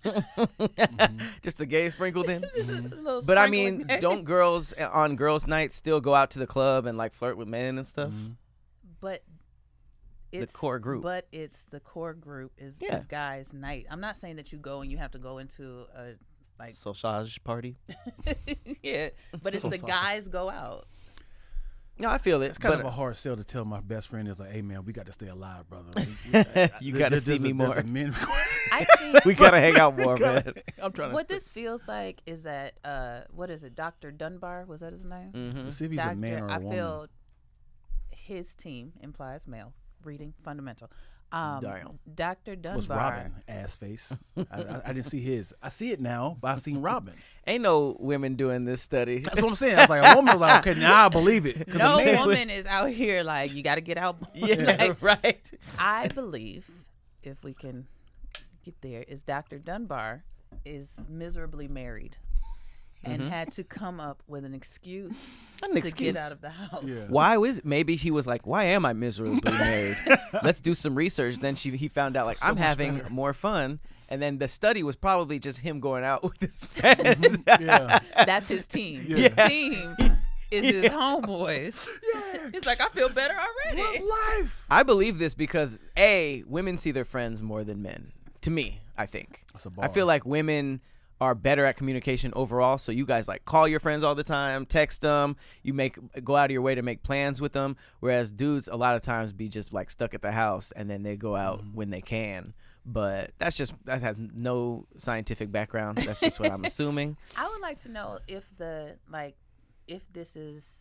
just the gay sprinkled in. Just a little But I sprinkling mean, there. don't girls uh, on girls' night still go out to the club and like flirt with men and stuff? But it's core group. But it's the core group is Yeah. the guys' night. I'm not saying that you go and you have to go into a like Sausage party. yeah, but it's the guys go out. No, I feel it. It's kind but of a hard sell to tell my best friend is like, hey man, we got to stay alive, brother. We- You there- gotta there's see a- me there's more. a men- I think we gotta hang out more, man. I'm trying what this feels like is that uh, what is it? Doctor Dunbar was that his name? Mm-hmm. to see if he's Doctor, a man or a I woman. feel his team implies male reading fundamental. Um, Damn. Doctor Dunbar. Was Robin ass face? I, I, I didn't see his. I see it now, but I seen Robin. Ain't no women doing this study. That's what I'm saying. I was like, a woman was like, okay, now I believe it. 'Cause No a man- woman is out here like you got to get out. Yeah, Like, right. I believe, if we can get there, is Doctor Dunbar is miserably married and had to come up with an excuse An to excuse. get out of the house. Yeah. Why was maybe he was like, why am I miserably married? Let's do some research. Then she he found out like So I'm much having better. more fun. And then the study was probably just him going out with his friends. Yeah. That's his team. Yeah. His team is his homeboys. He's like, I feel better already. What life? I believe this because A, women see their friends more than men. To me, I think. That's a I feel bar. like women are better at communication overall. So you guys like call your friends all the time, text them, you make go out of your way to make plans with them. Whereas dudes a lot of times be just like stuck at the house and then they go out Mm-hmm. when they can. But that's just that has no scientific background. That's just what I'm assuming. I would like to know if the like if this is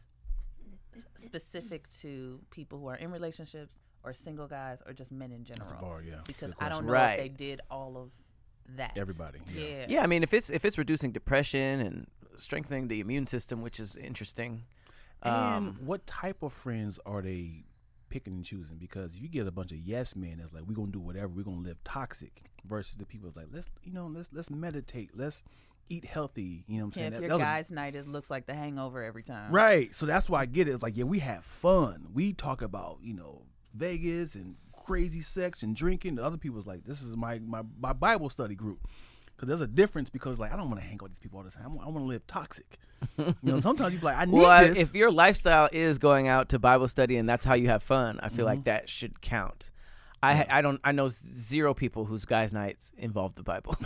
specific to people who are in relationships or single guys or just men in general. That's a bar, yeah. Because Good I don't question. know Right. if they did all of that. Everybody, yeah. Yeah. Yeah, I mean if it's if it's reducing depression and strengthening the immune system, which is interesting. And Um, what type of friends are they picking and choosing? Because if you get a bunch of yes men that's like, we're gonna do whatever, we're gonna live toxic, versus the people that's like, let's you know, let's let's meditate, let's eat healthy. You know what I'm Yeah, saying? if That- your that was a- guys' night it looks like the Hangover every time. right. So that's why I get it. It's like, yeah, we have fun. We talk about, you know, Vegas and crazy sex and drinking. The other people's like, this is my my, my Bible study group. Because there's a difference. Because like, I don't want to hang out with these people all the time. I want to live toxic. You know, sometimes you be like, I need Well, I- this. if your lifestyle is going out to Bible study and that's how you have fun, I feel like Mm-hmm. that should count. I I don't I know zero people whose guys' nights involve the Bible.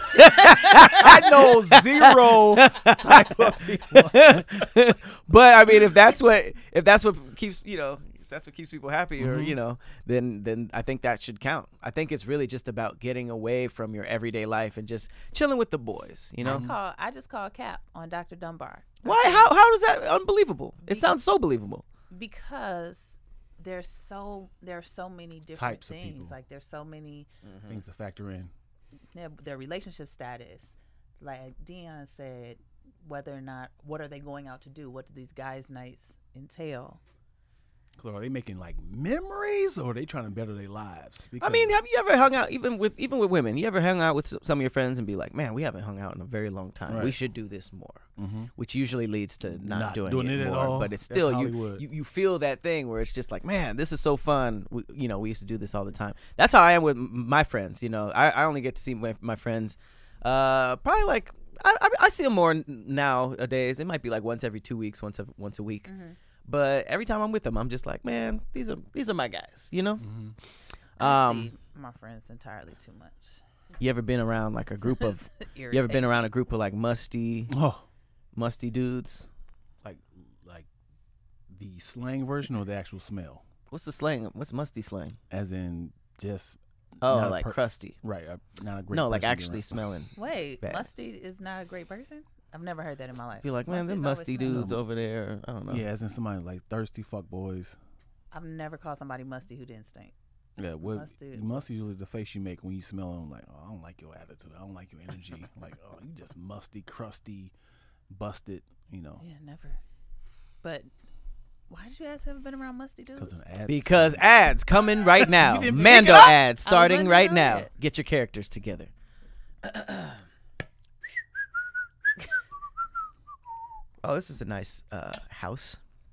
I know zero type of people. But I mean, if that's what if that's what keeps you know if that's what keeps people happy, or Mm-hmm. you know, then then I think that should count. I think it's really just about getting away from your everyday life and just chilling with the boys. You know, I call I just call Cap on Doctor Dunbar. why? How how is that unbelievable? It sounds so believable. Because there's so there's so many different Types of things. people. Like there's so many Things to factor in. their, their relationship status. Like Dion said, whether or not what are they going out to do? What do these guys' nights entail? So are they making like memories, or are they trying to better their lives? I Because- mean, have you ever hung out even with even with women? You ever hung out with s- some of your friends and be like, "Man, we haven't hung out in a very long time. We Right. should do this more," Mhm. which usually leads to not, Not doing, doing it, it at more. all. But it's That's still you, Hollywood. you you feel that thing where it's just like, "Man, this is so fun." We, you know, we used to do this all the time. That's how I am with m- my friends. You know, I, I only get to see my, my friends uh, probably like I, I I see them more n- nowadays. It might be like once every two weeks, once every, once a week. But every time I'm with them, I'm just like, man, these are these are my guys, you know. Mhm. I Um, see my friends entirely too much. You ever been around like a group of? You ever been around a group of like musty, Oh, musty dudes? like like the slang version or the actual smell, What's the slang? What's musty slang? as in just Oh, Not a like per- crusty. right, uh, not a great. No, like person to be actually around. smelling. Wait, bad. Musty is not a great person? I've never heard that in my life. Be like, man, them Musty's always musty smelling. dudes over there. I don't know. Yeah, as in somebody like thirsty fuck boys. I've never called somebody musty who didn't stink. Yeah, what Musty. musty is usually the face you make when you smell them. Like, oh, I don't like your attitude. I don't like your energy. Like, oh, you just musty, crusty, busted. You know, Yeah, never. But why did you guys haven't been around musty dudes? because an ad. Because ads coming right now. You didn't pick Mando it up? ads starting letting right you now. know it. Get your characters together. Oh, this is a nice uh, house.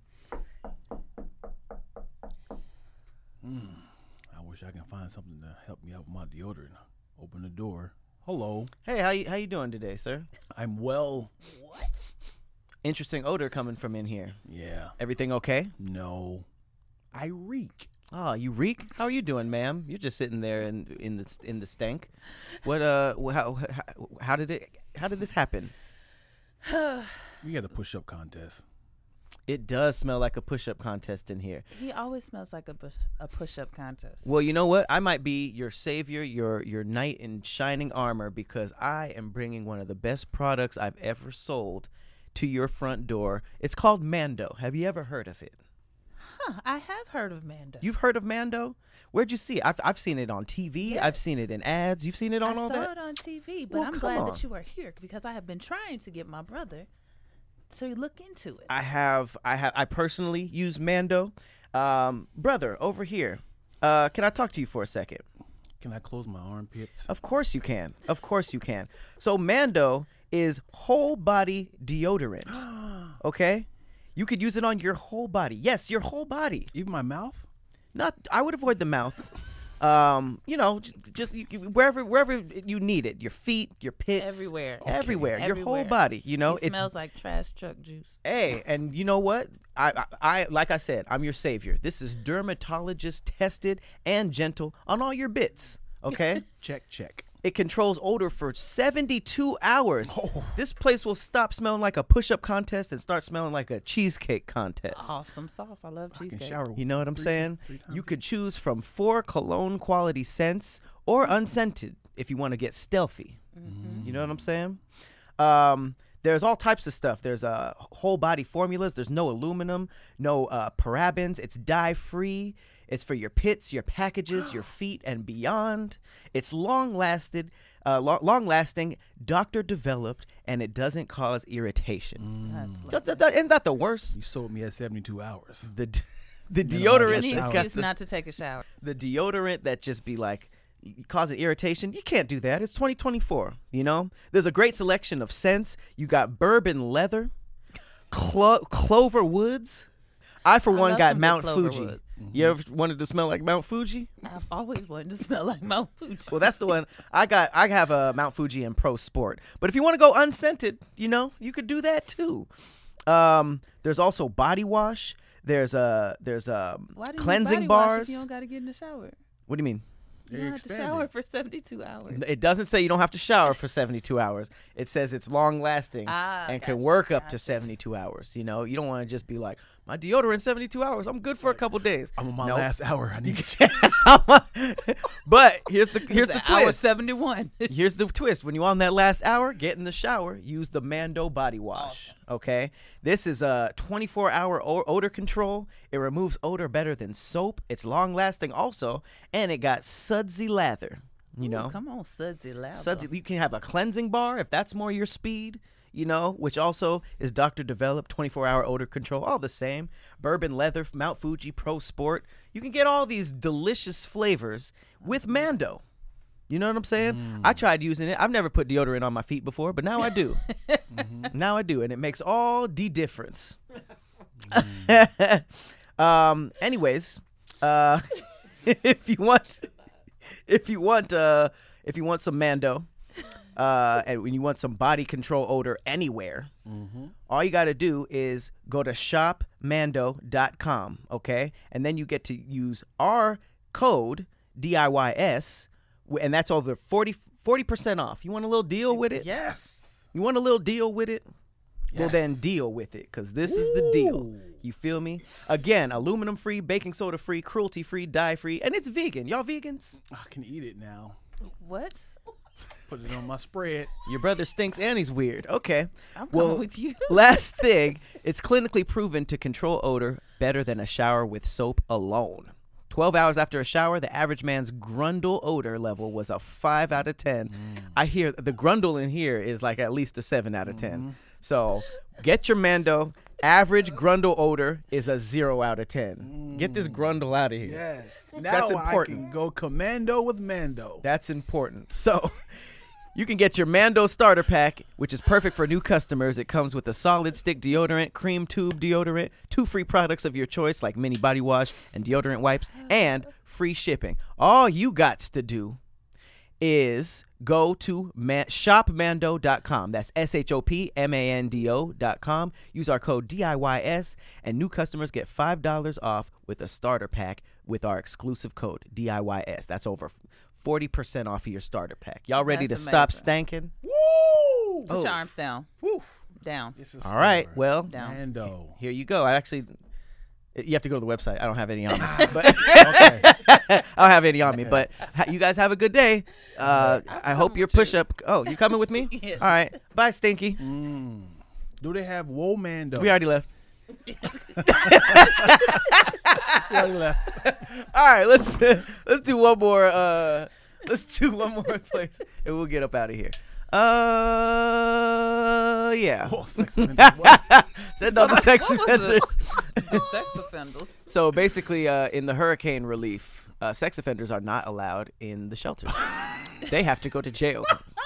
I wish I can find something to help me out with my deodorant. Open the door. Hello. Hey, how you how you doing today, sir? I'm well. What? Interesting odor coming from in here. Yeah. Everything okay? No. I reek. Oh, you reek. How are you doing, ma'am? You're just sitting there in in the in the stank. What uh? wh- How how, how did it? How did this happen? We had a push-up contest. It does smell like a push-up contest in here. He always smells like a bush, a push-up contest. Well, you know what? I might be your savior, your your knight in shining armor, because I am bringing one of the best products I've ever sold to your front door. It's called Mando. Have you ever heard of it? Huh, I have heard of Mando. You've heard of Mando? Where'd you see it? I've, I've seen it on T V. Yes. I've seen it in ads. You've seen it on I all saw that? it on T V, but Well, I'm come glad on. that you are here because I have been trying to get my brother to look into it. I have, I have, I personally use Mando. Um, brother, over here. Uh, can I talk to you for a second? Can I close my armpits? Of course you can. Of course you can. So Mando is whole body deodorant. Okay? You could use it on your whole body. Yes, your whole body. Even my mouth? Not. I would avoid the mouth. Um, you know, j- just you, you- wherever wherever you need it. Your feet, your pits, Everywhere. everywhere, your whole Everywhere. body. You know, It it's smells like trash truck juice. hey, and you know what? I, I, I, like I said, I'm your savior. This is dermatologist tested and gentle on all your bits. Okay. Check, check. It controls odor for seventy-two hours. Oh. This place will stop smelling like a push-up contest and start smelling like a cheesecake contest. Awesome sauce. I love I can cheesecake. shower. You know what I'm three- saying? three times You a could choose from four cologne quality scents or unscented if you want to get stealthy. You know what I'm saying? Um, there's all types of stuff. There's uh, whole body formulas. There's no aluminum, no uh, parabens. It's dye free. It's for your pits, your packages, your feet, and beyond. It's long lasted, uh, lo- long lasting, doctor developed, and it doesn't cause irritation. That's That- lovely. that- that- isn't that the worst? You sold me at seventy-two hours. The d- the Minimum deodorant Any shower. that's got excuse the, not to take a shower. the deodorant that just be like causing irritation. You can't do that. It's twenty twenty-four. You know, there's a great selection of scents. You got bourbon leather, clo- clover woods. I for I one love got some good Mount Clover Fuji. Woods. You ever wanted to smell like Mount Fuji? I've always wanted to smell like Mount Fuji. Well, that's the one I got. I have a Mount Fuji in Pro Sport. But if you want to go unscented, you know, you could do that too. Um, there's also body wash. There's a there's a Why do you cleansing body wash bars. if you don't got to get in the shower? What do you mean? You They're don't have to expanding. shower for seventy-two hours. It doesn't say you don't have to shower for seventy-two hours. It says it's long lasting Ah, and can gotcha, work up to gotcha. seventy-two hours. You know, you don't want to just be like, my deodorant seventy-two hours. I'm good for a couple days. I'm on my Nope. last hour. I need But here's the here's the It's hour twist. seventy-one. Here's the twist. When you're on that last hour, get in the shower, use the Mando body wash. Okay? This is a twenty-four hour o- odor control. It removes odor better than soap. It's long lasting also, and it got sudsy lather. You know? Ooh, come on, sudsy loud. Sudsy, you can have a cleansing bar if that's more your speed, you know, which also is doctor developed twenty-four hour odor control, all the same. Bourbon leather, Mount Fuji Pro Sport. You can get all these delicious flavors with Mando. You know what I'm saying? I tried using it. I've never put deodorant on my feet before, but now I do. Now I do, and it makes all the difference. um. Anyways, uh, if you want, if you want, uh, if you want some Mando, uh, and when you want some body control odor anywhere, all you got to do is go to shop mando dot com, okay? And then you get to use our code D I Y S, wh- and that's over forty percent off. You want a little deal with it? Yes. You want a little deal with it? Well, then Yes. deal with it, because this is the deal. Ooh. You feel me? Again, aluminum free, baking soda free, cruelty free, dye free, and it's vegan. Y'all vegans? I can eat it now. What? Put it on my spread. Your brother stinks and he's weird. Okay. I'm Well, coming with you. Last thing, it's clinically proven to control odor better than a shower with soap alone. twelve hours after a shower, the average man's grundle odor level was a five out of ten. I hear the grundle in here is like at least a seven out of ten. So get your Mando. Average grundle odor is a zero out of ten. Get this grundle out of here. Yes. Now That's I important. can go commando with Mando. That's important. So you can get your Mando starter pack, which is perfect for new customers. It comes with a solid stick deodorant, cream tube deodorant, two free products of your choice like mini body wash and deodorant wipes, and free shipping. All you got to do is go to man- shop mando dot com. That's S H O P M A N D O dot com. Use our code D I Y S, and new customers get five dollars off with a starter pack with our exclusive code D I Y S. That's over forty percent off of your starter pack. Y'all ready That's to stop amazing. stanking? Woo! Put Oh. your arms down. Woo. Down. This is All right. for Well, Down. Mando. here you go. I actually, you have to go to the website. I don't have any on me, but Okay. I don't have any on me. But ha- you guys have a good day. Uh, I hope coming your with you. push up. Oh, you coming with me? Yeah. All right. Bye, Stinky. Mm. Do they have Woe Mando? We already left. All right, let's let's do one more. Uh, let's do one more place, and we'll get up out of here. Uh, yeah. Oh, sex offenders. What? Send all the sex What was offenders. it? Sex offenders. So basically, uh, in the hurricane relief, uh, sex offenders are not allowed in the shelters. They have to go to jail.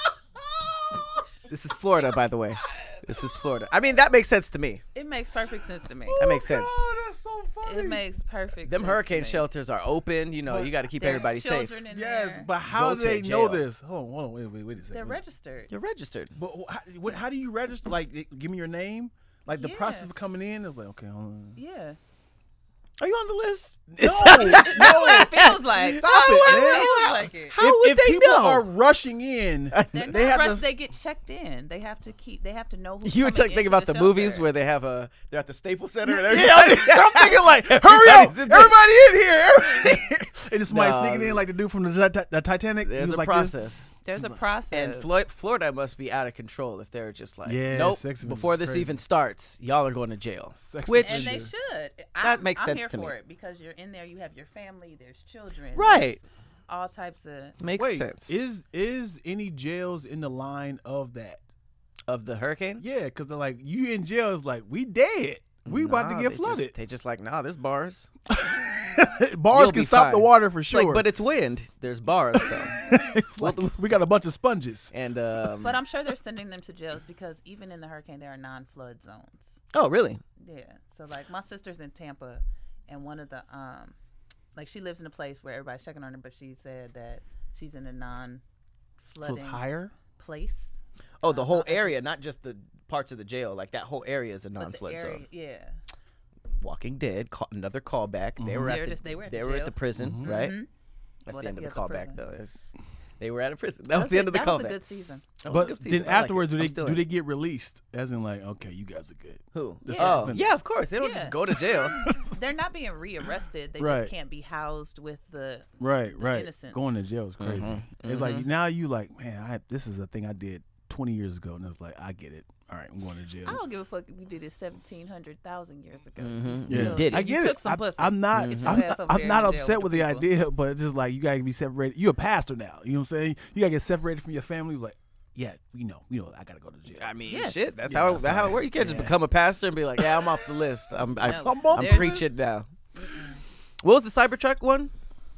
This is Florida, by the way. This is Florida. I mean, that makes sense to me. It makes perfect sense to me. That makes sense. Oh, that's so funny. It makes perfect Them sense hurricane to me. shelters are open. You know, But you got to keep There's everybody safe. children in Yes, there. but how Go do to they jail. know this? Hold on, hold on, wait, wait, wait a second. They're wait. registered. You're registered. But how, what, how do you register? Like, it- give me your name. Like the Yeah. process of coming in is like, okay, hold on. Yeah. Are you on the list? No, That's what it feels like. Stop it, It man. feels like it. How if, would if they people know? are rushing in, They're they not have rushed. to. They get checked in. They have to keep. They have to know who's You were coming thinking into about the, the movies shelter. where they have a they're at the Staples Center and Yeah, I'm, everybody. I'm thinking like, hurry up, Everybody's in there. everybody in here, everybody. And it's somebody No. sneaking in like the dude from the, Ti- the Titanic. He There's was a like process. There's a process. And Flo- Florida must be out of control if they're just like, Yeah, nope, sex offenders before is this crazy. even starts, y'all are going to jail. Sex Which, and they offenders. should. That I'm, makes I'm sense here to me. for it because you're in there. You have your family. There's children. Right. there's all types of. makes Wait, sense. is is any jails in the line of that? Of the hurricane? Yeah, because they're like, you in jail is like, we dead. We about Nah, to get they flooded. Just, they just like, nah, there's bars. Bars You'll can be stop fine. the water for It's sure. Like, but it's wind. There's bars though. It's like, we got a bunch of sponges. And um, But I'm sure they're sending them to jails because even in the hurricane, there are non-flood zones. oh really? Yeah. So like my sister's in Tampa, and one of the um, like she lives in a place where everybody's checking on her, but she said that she's in a So non-flooding it's higher. place. Oh, the whole Uh-huh. area, not just the parts of the jail. Like that whole area is a But the non-flood area- zone. Yeah. Walking Dead, call, another callback. They were They at were the just- they were at the they were at jail. the prison, Mhm. right? Mhm. That's Well, the end of yeah, the the callback, prison. though. It's, they were at a prison. That was the a- end of the that callback. was a good season. That was a But good season. then I like afterwards, it. do I'm they still do in. they get released? As in, like, okay, you guys are good. Who? The Yeah. sex Oh, offenders. yeah, of course. They don't Yeah. just go to jail. They're not being rearrested. They Right. just can't be housed with the. Right, right. innocence. Going to jail is crazy. Mhm, It's like mhm. now you like, man, I, this is a thing I did twenty years ago, and it's like, I get it. All right, I'm going to jail. I don't give a fuck if you did it seventeen hundred thousand years ago. Mhm. You You still- did it. I you get took it. some I, pussy. I'm not. Get your I'm, ass over I'm there not in jail upset with the the people. idea, but it's just like you gotta be separated. You're a pastor now. You know what I'm saying? You gotta get separated from your family. Like, yeah, you know, you know, I gotta go to jail. I mean, Yes. shit. That's Yeah, how that's that's how it how- works. You can't just yeah. become a pastor and be like, yeah, I'm off the list. I'm I, No. I'm, on I'm There's- preaching now. What was the Cybertruck one?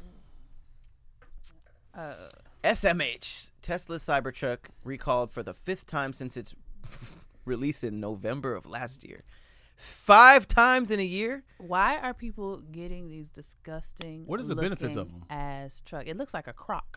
Uh, S M H Tesla's Cybertruck recalled for the fifth time since its release in November of last year. Five times in a year. why are people getting these disgusting? What is the benefits of looking them? As truck, it looks like a crock.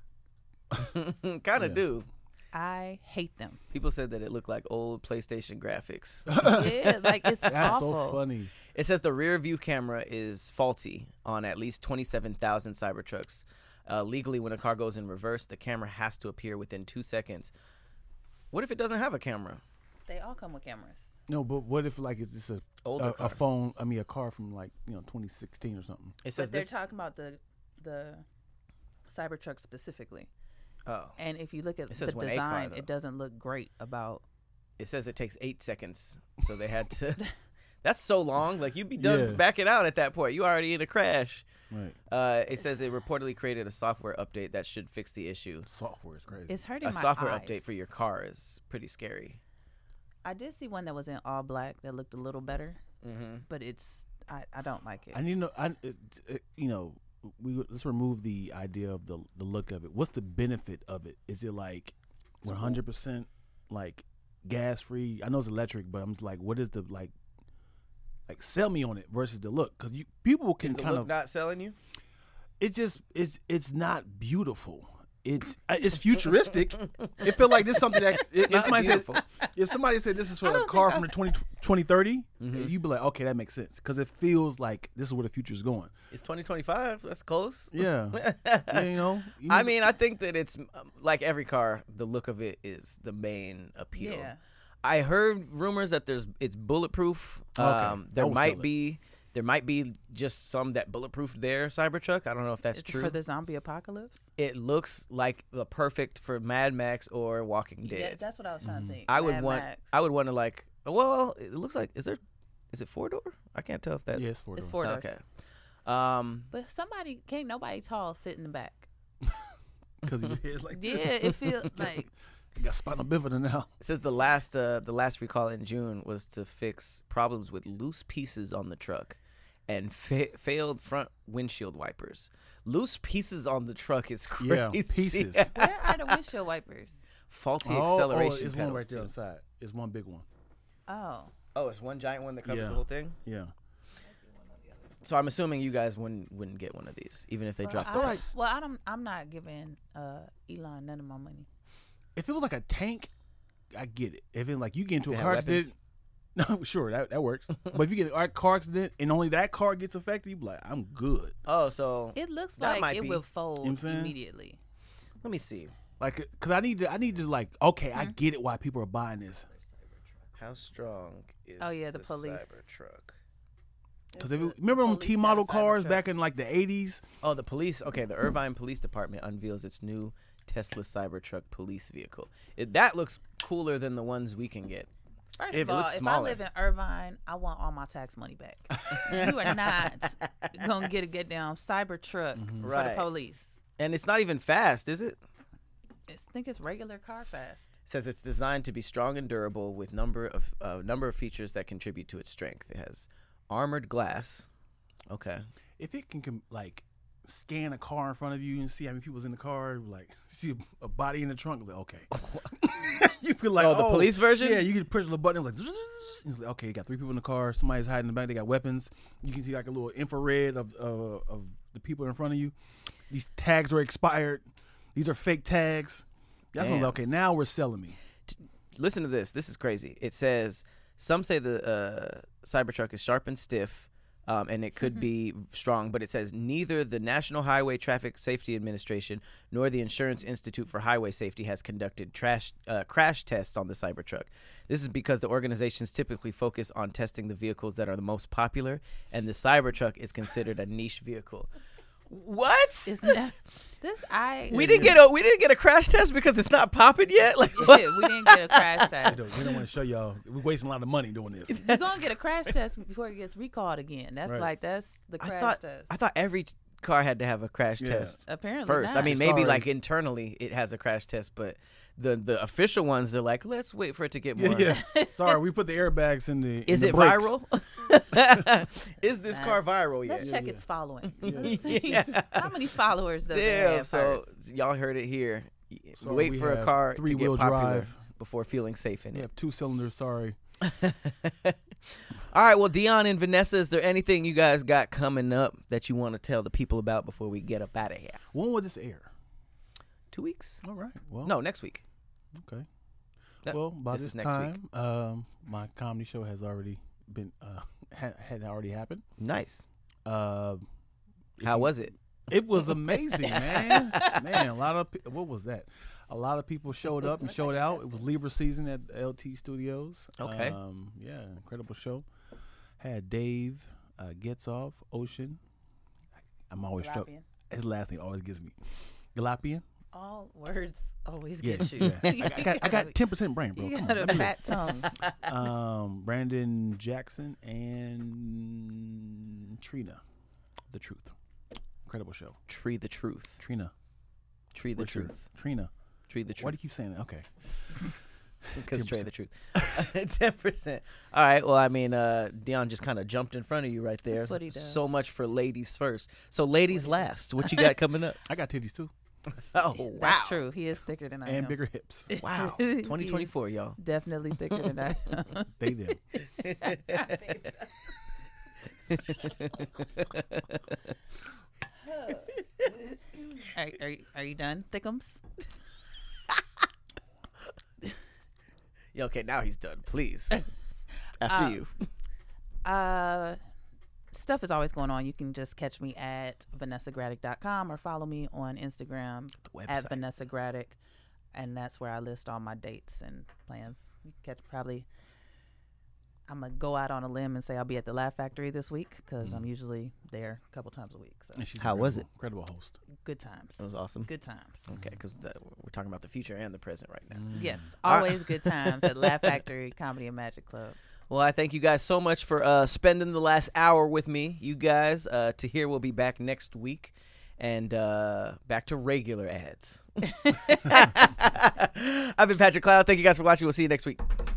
kind of Yeah. do. I hate them. People said that it looked like old PlayStation graphics. Yeah, like it's That's awful. so funny. It says the rear view camera is faulty on at least twenty-seven thousand Cybertrucks. Uh, legally, when a car goes in reverse, the camera has to appear within two seconds. What if it doesn't have a camera? They all come with cameras. No, but what if like it's just a Older a, car. a phone? I mean, a car from like you know twenty sixteen or something. It says But they're this. talking about the the Cybertruck specifically. oh, And if you look at It says the when a car, design, though. it doesn't look great about. it says it takes eight seconds, so they had to. That's so long. Like you'd be done. Yeah. Back it out at that point. You already in a crash. Right. Uh, it says it reportedly created a software update that should fix the issue. Software is crazy. It's hurting A my software eyes. update for your car is pretty scary. I did see one that was in all black that looked a little better, Mm-hmm. but it's I, I don't like it. I need to know. I it, it, you know we let's remove the idea of the the look of it. What's the benefit of it? Is it like one hundred percent like gas free? I know it's electric, but I'm just like, what is the like like sell me on it versus the look? Because you people can Is the kind look of not selling you? it just it's it's not beautiful. It's uh, it's futuristic. It feel like this is something that if Not somebody said beautiful. if somebody said this is for I a don't car think from the twenty, twenty thirty, Mhm. you'd be like, okay, that makes sense because it feels like this is where the future is going. It's twenty twenty-five. That's close. Yeah, yeah you know. You I need- mean, I think that it's um, like every car. The look of it is the main appeal. Yeah. I heard rumors that there's it's bulletproof. Okay, Um, that there will might sell it. be there might be just some that bulletproof their Cybertruck. I don't know if that's It's true. for the zombie apocalypse. It looks like the perfect for Mad Max or Walking Yeah, Dead. that's what I was trying to think. I would Mad want. Max. I would want to like. Well, it looks like is there Is it four door? I can't tell if that. Yeah, it's four. It's door. four doors. Okay. Um, But somebody can't nobody tall fit in the back. Because your hair's like Yeah, this. it feels like You got spinal bifida now. it says the last uh, the last recall in June was to fix problems with loose pieces on the truck and fa- failed front windshield wipers. Loose pieces on the truck is crazy. Yeah, pieces. where are the windshield wipers? Faulty Oh, acceleration oh, it's pedals one right there too. on the side. It's one big one. Oh, Oh, it's one giant one that covers Yeah. the whole thing. Yeah. So I'm assuming you guys wouldn't wouldn't get one of these, even if they well, drop I, the price. well, I don't. I'm not giving uh, Elon none of my money. If it was like a tank, I get it. If it's like you get into If a it car had weapons. accident, no, sure, that, that works. But if you get a car accident and only that car gets affected, you be like, I'm good. Oh, so It looks That like might it be. will fold You know what I'm saying? immediately. let me see. Like, cause I need to, I need to like, okay, I Mm-hmm. get it why people are buying this. How strong is Oh, yeah, the the police. Cybertruck? Cause if you, remember them Police T model have a cars Cybertruck. back in like the eighties? Oh, the police. Okay, the Irvine Police Department unveils its new Tesla Cybertruck police vehicle. It, that looks cooler than the ones we can get. First If of it all, looks if I smaller. live in Irvine, I want all my tax money back. You are not gonna get a get down Cybertruck for Right. the police. And it's not even fast, is it? I think it's regular car fast. It says it's designed to be strong and durable with number of uh, number of features that contribute to its strength. It has armored glass. Okay. If it can com- like scan a car in front of you and see how many people's in the car, like see a, a body in the trunk, like okay. You feel like Oh, the police version? Yeah, you can push the button like, and it's like okay, you got three people in the car, somebody's hiding in the back, they got weapons. You can see like a little infrared of uh, of the people in front of you. These tags are expired. These are fake tags. That's when, Damn. okay, now we're selling me. Listen to this. This is crazy. It says some say the uh, Cybertruck is sharp and stiff, um, and it could be strong. But it says neither the National Highway Traffic Safety Administration nor the Insurance Institute for Highway Safety has conducted trash, uh, crash tests on the Cybertruck. This is because the organizations typically focus on testing the vehicles that are the most popular, and the Cybertruck is considered a niche vehicle. What? Isn't that this? I we didn't get a we didn't get a crash test because it's not popping yet. Like what? Yeah, we didn't get a crash test. We don't want to show y'all. We're wasting a lot of money doing this. You're gonna get a crash test before it gets recalled again. That's Right. like that's the I crash thought test. I thought every t- car had to have a crash Yeah. test Apparently first. not. I mean, maybe Sorry. like internally it has a crash test, but the the official ones they're like, let's wait for it to get more. Yeah, yeah. Sorry, we put the airbags in the. Is in it the brakes. viral? Is this car That's- viral yet? Let's check its following. Yeah. How many followers does it Damn. have So first? y'all heard it here. Y- Sorry, wait we for a have car to get three-wheel popular drive. before feeling safe in We it. have two cylinders. Sorry. All right, well, Dion and Vanessa, is there anything you guys got coming up that you want to tell the people about before we get up out of here? When will this air? Two weeks? All right. Well, No, next week. Okay. No, Well, by this this, is next time, um, my comedy show has already been uh, had, had already happened. Nice. Uh, if How you- was it? It was amazing, man. Man, a lot of pe- what was that? A lot of people showed up and showed out. It was Libra season at L T Studios. Okay. Um, yeah, incredible show. Had Dave uh, Getzoff, Ocean. I'm always struck. Galapian. His last name always gives me Galapian. All words always Yeah, get you. yeah. I, got- I got I got ten percent brain, bro. You Come got on. a fat tongue. um, Brandon Jackson and Trina, The Truth. Incredible show. Tree the truth. Trina. Tree the Where's Trina? truth. Trina. Tree the Why do truth. you keep saying that? Okay. Because Trey ten the truth. ten percent. All right. Well, I mean, uh, Dion just kind of jumped in front of you right there. That's what he does. So much for ladies first. So ladies last. What you got coming up? I got titties too. Oh, wow. That's true. He is thicker than I And am. bigger hips. Wow. He is twenty twenty-four, y'all. Definitely thicker than I am. They them. Are, are, you- are you done, Thickums? Yeah, okay, now he's done. Please. After Uh, you. Uh, stuff is always going on. You can just catch me at vanessa graddick dot com or follow me on Instagram The website. at Vanessa Graddick, and that's where I list all my dates and plans. You can catch probably. I'm gonna go out on a limb and say I'll be at the Laugh Factory this week because I'm usually there a couple times a week. So And she's How was incredible- Incredible host. good times. It was awesome. Good times. Okay, because we're talking about the future and the present right now. Yes, All right. always good times at Laugh Factory Comedy and Magic Club. Well, I thank you guys so much for uh, spending the last hour with me. You guys, uh, Tahir will be back next week, and uh, back to regular ads. I've been Patrick Cloud. Thank you guys for watching. We'll see you next week.